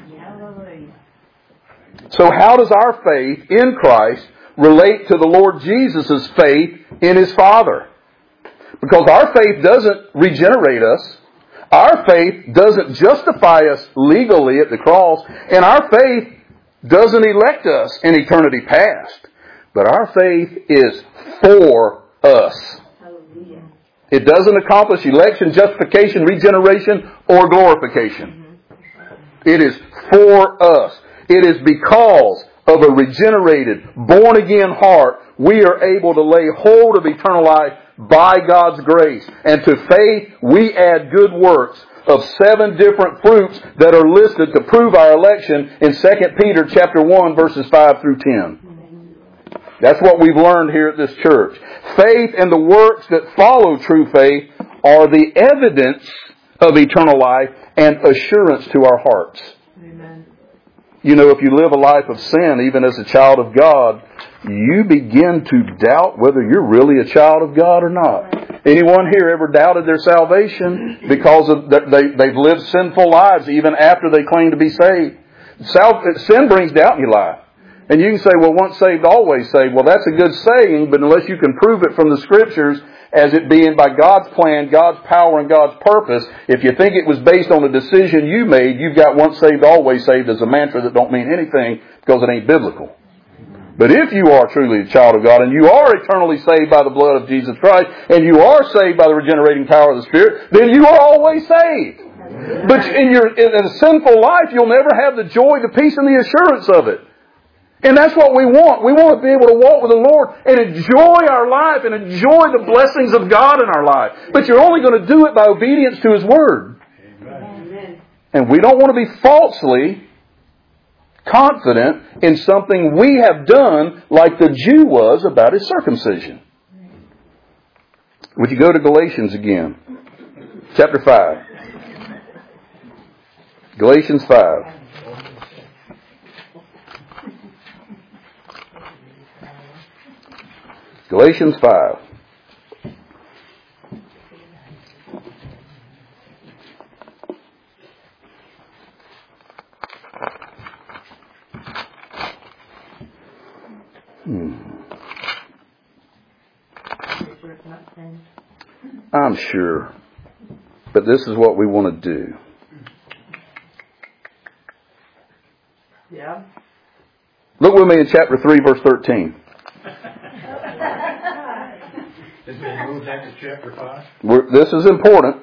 So how does our faith in Christ relate to the Lord Jesus' faith in His Father? Because our faith doesn't regenerate us. Our faith doesn't justify us legally at the cross. And our faith doesn't elect us in eternity past. But our faith is for us. It doesn't accomplish election, justification, regeneration, or glorification. It is for us. It is because of a regenerated, born-again heart, we are able to lay hold of eternal life by God's grace. And to faith, we add good works of seven different fruits that are listed to prove our election in Second Peter chapter one, verses five through ten. That's what we've learned here at this church. Faith and the works that follow true faith are the evidence of eternal life and assurance to our hearts. Amen. You know, if you live a life of sin, even as a child of God, you begin to doubt whether you're really a child of God or not. Anyone here ever doubted their salvation because of they, they've lived sinful lives even after they claim to be saved? Sin brings doubt in your life. And you can say, well, once saved, always saved. Well, that's a good saying, but unless you can prove it from the Scriptures as it being by God's plan, God's power, and God's purpose, if you think it was based on a decision you made, you've got once saved, always saved as a mantra that don't mean anything because it ain't biblical. But if you are truly a child of God and you are eternally saved by the blood of Jesus Christ and you are saved by the regenerating power of the Spirit, then you are always saved. But in your in a sinful life, you'll never have the joy, the peace, and the assurance of it. And that's what we want. We want to be able to walk with the Lord and enjoy our life and enjoy the blessings of God in our life. But you're only going to do it by obedience to His Word. Amen. And we don't want to be falsely confident in something we have done like the Jew was about his circumcision. Would you go to Galatians again? Chapter five. Galatians five. Galatians five. Hmm. I'm sure. But this is what we want to do. Yeah. Look with me in chapter three, verse thirteen. Is it moved back to chapter five? We're, this is important.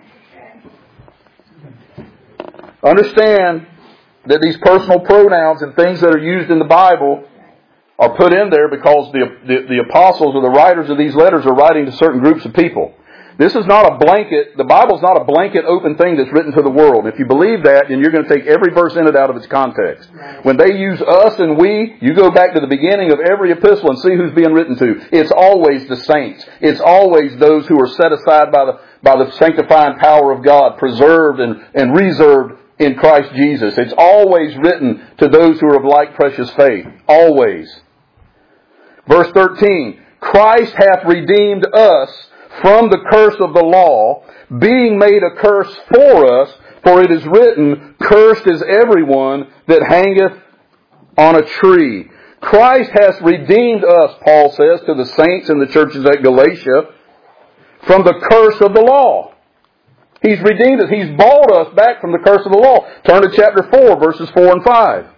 Understand that these personal pronouns and things that are used in the Bible are put in there because the, the, the apostles or the writers of these letters are writing to certain groups of people. This is not a blanket, the Bible's not a blanket open thing that's written to the world. If you believe that, then you're going to take every verse in it out of its context. When they use us and we, you go back to the beginning of every epistle and see who's being written to. It's always the saints. It's always those who are set aside by the, by the sanctifying power of God, preserved and, and reserved in Christ Jesus. It's always written to those who are of like precious faith. Always. Verse thirteen, Christ hath redeemed us from the curse of the law, being made a curse for us, for it is written, cursed is everyone that hangeth on a tree. Christ hath redeemed us, Paul says to the saints in the churches at Galatia, from the curse of the law. He's redeemed us. He's bought us back from the curse of the law. Turn to chapter four, verses four and five.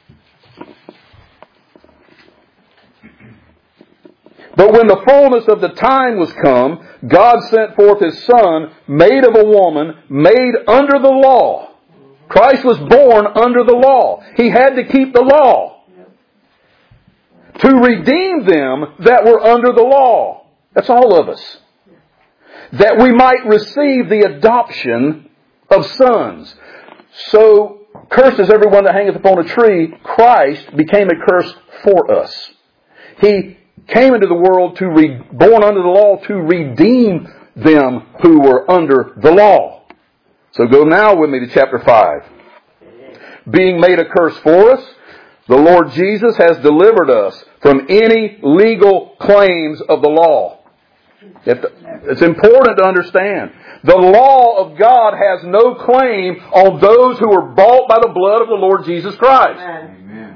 But when the fullness of the time was come, God sent forth His Son, made of a woman, made under the law. Christ was born under the law. He had to keep the law. To redeem them that were under the law. That's all of us. That we might receive the adoption of sons. So, cursed is everyone that hangeth upon a tree. Christ became a curse for us. He came into the world to be born under the law to redeem them who were under the law. So go now with me to chapter five. Being made a curse for us, the Lord Jesus has delivered us from any legal claims of the law. It's important to understand. The law of God has no claim on those who are bought by the blood of the Lord Jesus Christ. Amen.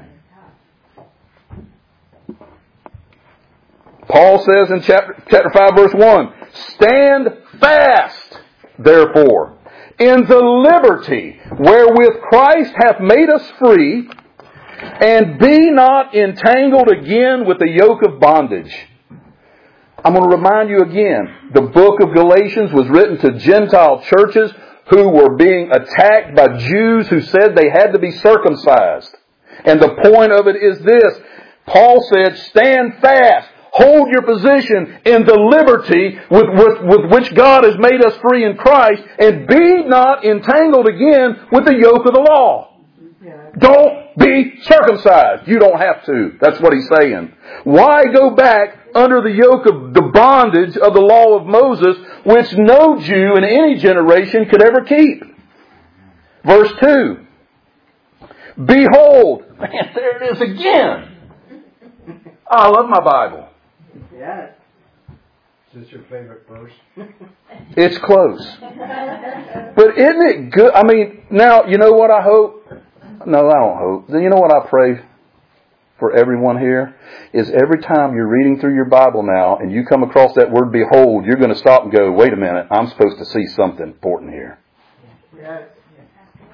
Paul says in chapter, chapter five, verse one, stand fast, therefore, in the liberty wherewith Christ hath made us free, and be not entangled again with the yoke of bondage. I'm going to remind you again, the book of Galatians was written to Gentile churches who were being attacked by Jews who said they had to be circumcised. And the point of it is this, Paul said, stand fast. Hold your position in the liberty with, with, with which God has made us free in Christ, and be not entangled again with the yoke of the law. Don't be circumcised. You don't have to. That's what he's saying. Why go back under the yoke of the bondage of the law of Moses, which no Jew in any generation could ever keep? Verse two. Behold. Man, there it is again. I love my Bible. Yes. Is this your favorite verse? It's close. But isn't it good? I mean, now, you know what I hope? No, I don't hope. You know what I pray for everyone here? Is every time you're reading through your Bible now and you come across that word behold, you're going to stop and go, wait a minute, I'm supposed to see something important here. Yes.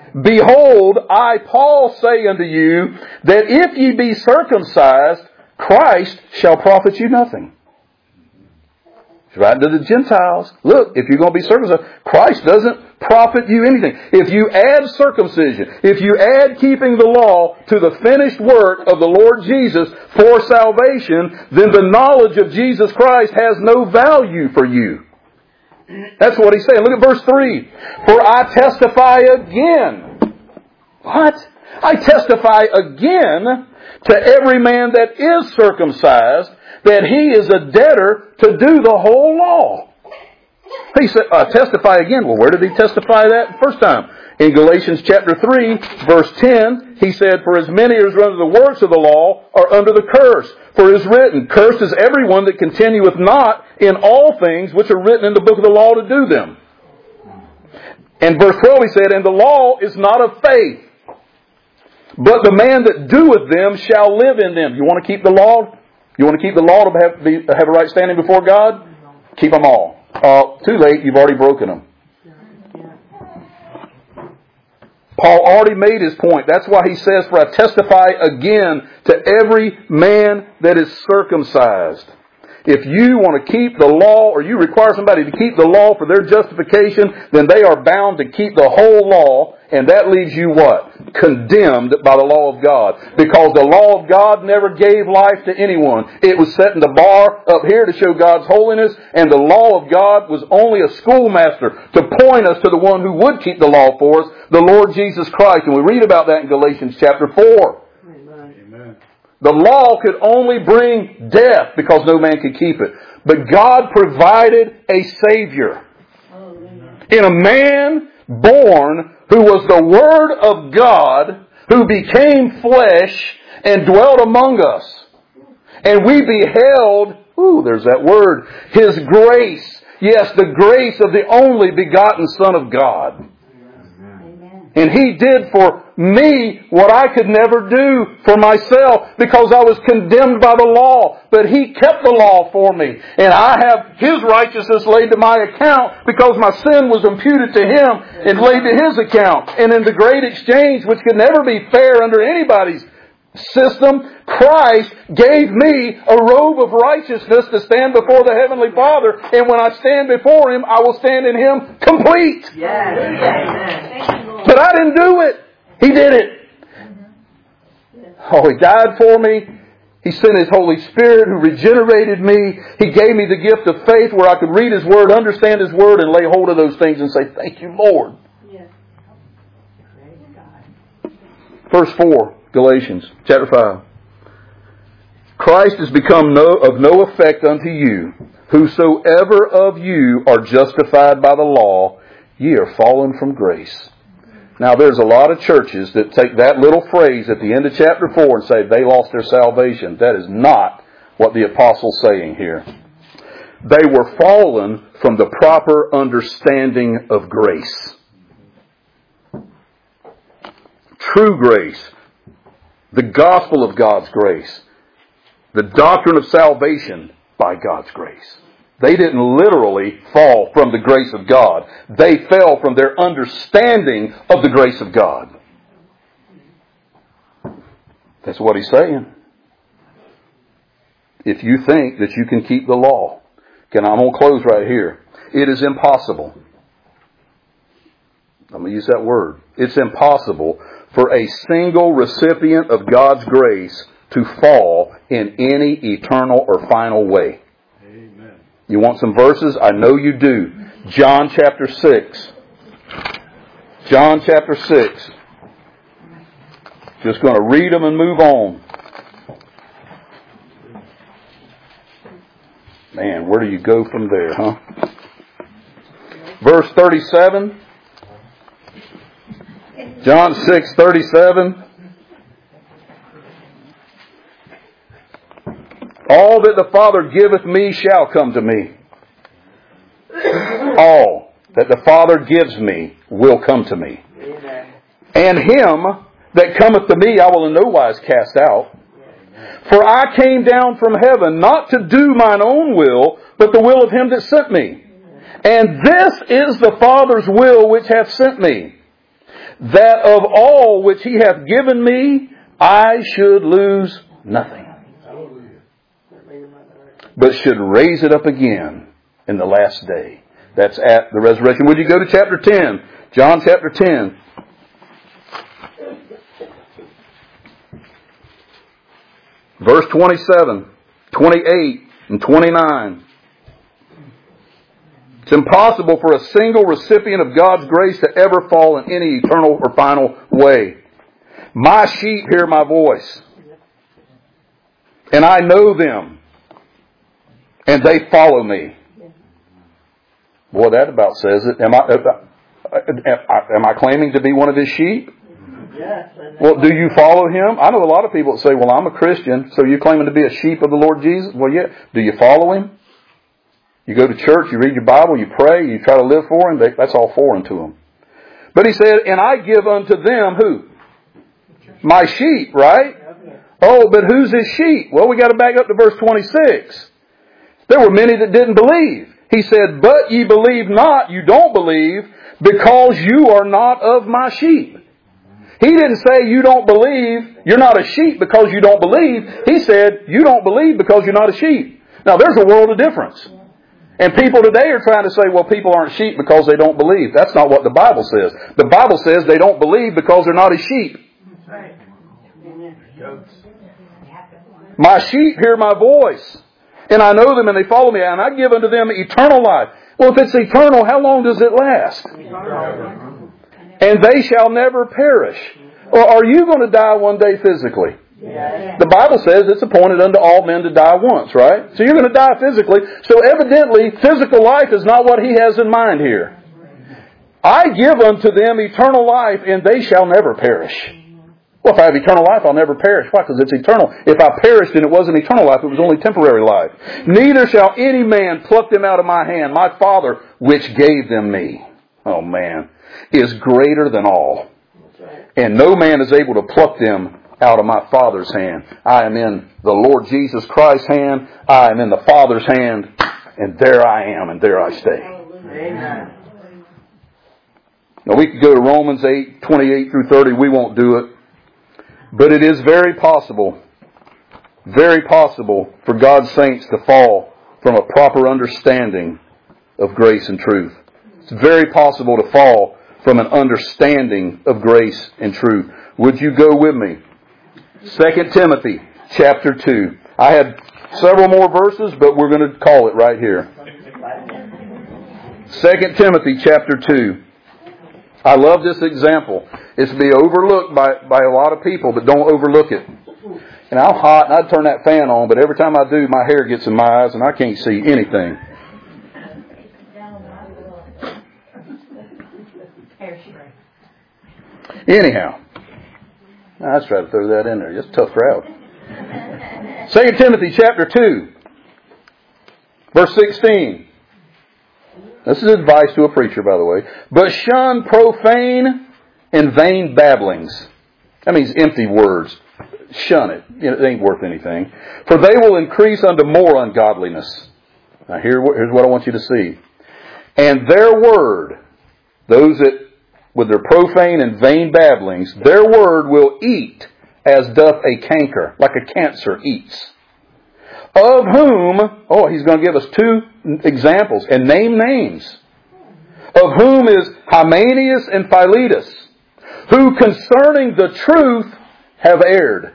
Behold, I, Paul, say unto you, that if ye be circumcised, Christ shall profit you nothing. He's writing to the Gentiles. Look, if you're going to be circumcised, Christ doesn't profit you anything. If you add circumcision, if you add keeping the law to the finished work of the Lord Jesus for salvation, then the knowledge of Jesus Christ has no value for you. That's what he's saying. Look at verse three. For I testify again. What? I testify again to every man that is circumcised that he is a debtor to do the whole law. He said, uh, testify again. Well, where did he testify that the first time? In Galatians chapter three, verse ten, he said, For as many as are under the works of the law are under the curse. For it is written, Cursed is everyone that continueth not in all things which are written in the book of the law to do them. And verse twelve he said, And the law is not of faith, but the man that doeth them shall live in them. You want to keep the law? You want to keep the law to have, be, have a right standing before God? Keep them all. Uh, too late, you've already broken them. Paul already made his point. That's why he says, For I testify again to every man that is circumcised. If you want to keep the law, or you require somebody to keep the law for their justification, then they are bound to keep the whole law, and that leaves you what? Condemned by the law of God. Because the law of God never gave life to anyone. It was setting the bar up here to show God's holiness, and the law of God was only a schoolmaster to point us to the one who would keep the law for us, the Lord Jesus Christ. And we read about that in Galatians chapter four. The law could only bring death because no man could keep it. But God provided a Savior in a man born who was the Word of God, who became flesh and dwelt among us. And we beheld, ooh, there's that word, His grace. Yes, the grace of the only begotten Son of God. And He did for me what I could never do for myself because I was condemned by the law. But He kept the law for me. And I have His righteousness laid to my account because my sin was imputed to Him and laid to His account. And in the great exchange, which could never be fair under anybody's system, Christ gave me a robe of righteousness to stand before the Heavenly Father. And when I stand before Him, I will stand in Him complete. Yes. But I didn't do it. He did it. Oh, He died for me. He sent His Holy Spirit who regenerated me. He gave me the gift of faith where I could read His Word, understand His Word, and lay hold of those things and say, Thank you, Lord. Yes. Verse four, Galatians chapter five. Christ has become no, of no effect unto you. Whosoever of you are justified by the law, ye are fallen from grace. Now, there's a lot of churches that take that little phrase at the end of chapter four and say they lost their salvation. That is not what the apostle's saying here. They were fallen from the proper understanding of grace. True grace. The gospel of God's grace. The doctrine of salvation by God's grace. They didn't literally fall from the grace of God. They fell from their understanding of the grace of God. That's what he's saying. If you think that you can keep the law, and I'm going to close right here. It is impossible. I'm going to use that word. It's impossible for a single recipient of God's grace to fall in any eternal or final way. You want some verses? I know you do. John chapter six. John chapter six. Just going to read them and move on. Man, where do you go from there, huh? Verse thirty-seven. John six thirty-seven. All that the Father giveth me shall come to me. All that the Father gives me will come to me. Amen. And him that cometh to me I will in no wise cast out. For I came down from heaven not to do mine own will, but the will of Him that sent me. And this is the Father's will which hath sent me, that of all which He hath given me, I should lose nothing, but should raise it up again in the last day. That's at the resurrection. Would you go to chapter ten? John chapter ten. Verse twenty-seven, twenty-eight, and twenty-nine. It's impossible for a single recipient of God's grace to ever fall in any eternal or final way. My sheep hear my voice, and I know them, and they follow me. Boy, that about says it. Am I, am I claiming to be one of His sheep? Well, do you follow Him? I know a lot of people that say, well, I'm a Christian, so you're claiming to be a sheep of the Lord Jesus? Well, yeah. Do you follow Him? You go to church, you read your Bible, you pray, you try to live for Him. That's all foreign to Him. But He said, and I give unto them who? My sheep, right? Oh, but who's His sheep? Well, we got to back up to verse twenty-six. There were many that didn't believe. He said, but ye believe not, you don't believe, because you are not of my sheep. He didn't say you don't believe, you're not a sheep because you don't believe. He said you don't believe because you're not a sheep. Now there's a world of difference. And people today are trying to say, well, people aren't sheep because they don't believe. That's not what the Bible says. The Bible says they don't believe because they're not a sheep. My sheep hear my voice, and I know them and they follow me, and I give unto them eternal life. Well, if it's eternal, how long does it last? And they shall never perish. Or are you going to die one day physically? Yeah. The Bible says it's appointed unto all men to die once, right? So you're going to die physically. So evidently, physical life is not what He has in mind here. I give unto them eternal life, and they shall never perish. Well, if I have eternal life, I'll never perish. Why? Because it's eternal. If I perished and it wasn't eternal life, it was only temporary life. Neither shall any man pluck them out of my hand. My Father, which gave them me. Oh, man. Is greater than all. And no man is able to pluck them out of my Father's hand. I am in the Lord Jesus Christ's hand. I am in the Father's hand. And there I am, and there I stay. Amen. Now we could go to Romans eight, twenty-eight through thirty. We won't do it. But it is very possible, very possible for God's saints to fall from a proper understanding of grace and truth. It's very possible to fall from an understanding of grace and truth. Would you go with me? Second Timothy chapter two. I had several more verses, but we're going to call it right here. Second Timothy chapter two. I love this example. It's to be overlooked by, by a lot of people, but don't overlook it. And I'm hot, and I'd turn that fan on, but every time I do, my hair gets in my eyes, and I can't see anything. Anyhow, let's try to throw that in there. Just a tough crowd. Second Timothy chapter two, verse sixteen. This is advice to a preacher, by the way. But shun profane and vain babblings. That means empty words. Shun it. It ain't worth anything. For they will increase unto more ungodliness. Now here, here's what I want you to see. And their word, those that with their profane and vain babblings, their word will eat as doth a canker, like a cancer eats. Of whom, oh, he's going to give us two examples and name names. Of whom is Hymenaeus and Philetus, who concerning the truth have erred.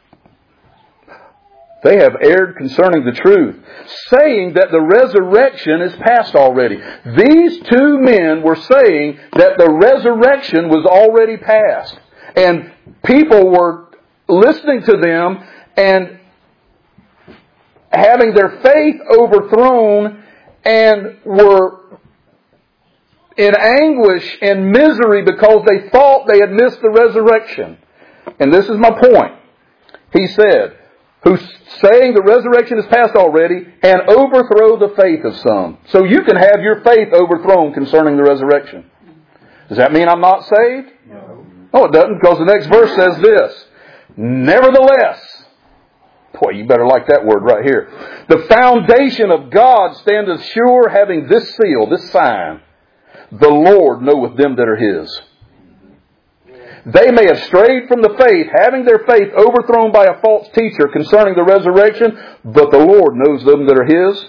They have erred concerning the truth, saying that the resurrection is past already. These two men were saying that the resurrection was already past. And people were listening to them and having their faith overthrown and were in anguish and misery because they thought they had missed the resurrection. And this is my point. He said, who's saying the resurrection is past already, and overthrow the faith of some. So you can have your faith overthrown concerning the resurrection. Does that mean I'm not saved? No. No, it doesn't, because the next verse says this. Nevertheless, boy, you better like that word right here. The foundation of God standeth sure, having this seal, this sign. The Lord knoweth them that are His. They may have strayed from the faith, having their faith overthrown by a false teacher concerning the resurrection, but the Lord knows them that are His.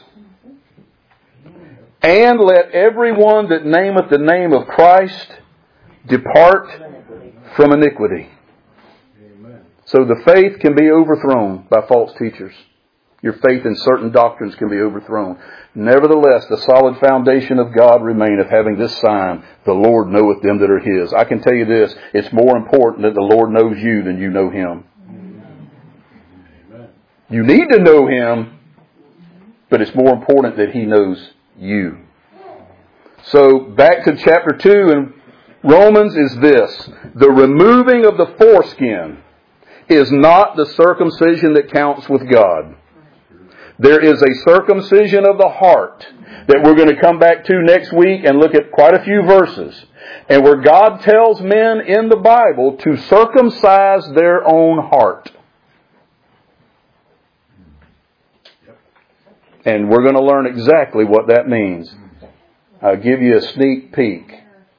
And let everyone that nameth the name of Christ depart from iniquity. Amen. So the faith can be overthrown by false teachers. Your faith in certain doctrines can be overthrown. Nevertheless, the solid foundation of God remaineth, having this sign, the Lord knoweth them that are His. I can tell you this, it's more important that the Lord knows you than you know Him. Amen. You need to know Him, but it's more important that He knows you. So, back to chapter two in Romans is this. The removing of the foreskin is not the circumcision that counts with God. There is a circumcision of the heart that we're going to come back to next week and look at quite a few verses. And where God tells men in the Bible to circumcise their own heart. And we're going to learn exactly what that means. I'll give you a sneak peek.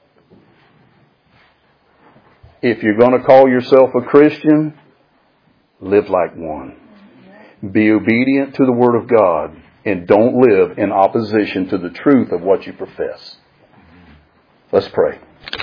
If you're going to call yourself a Christian, live like one. Be obedient to the Word of God and don't live in opposition to the truth of what you profess. Let's pray.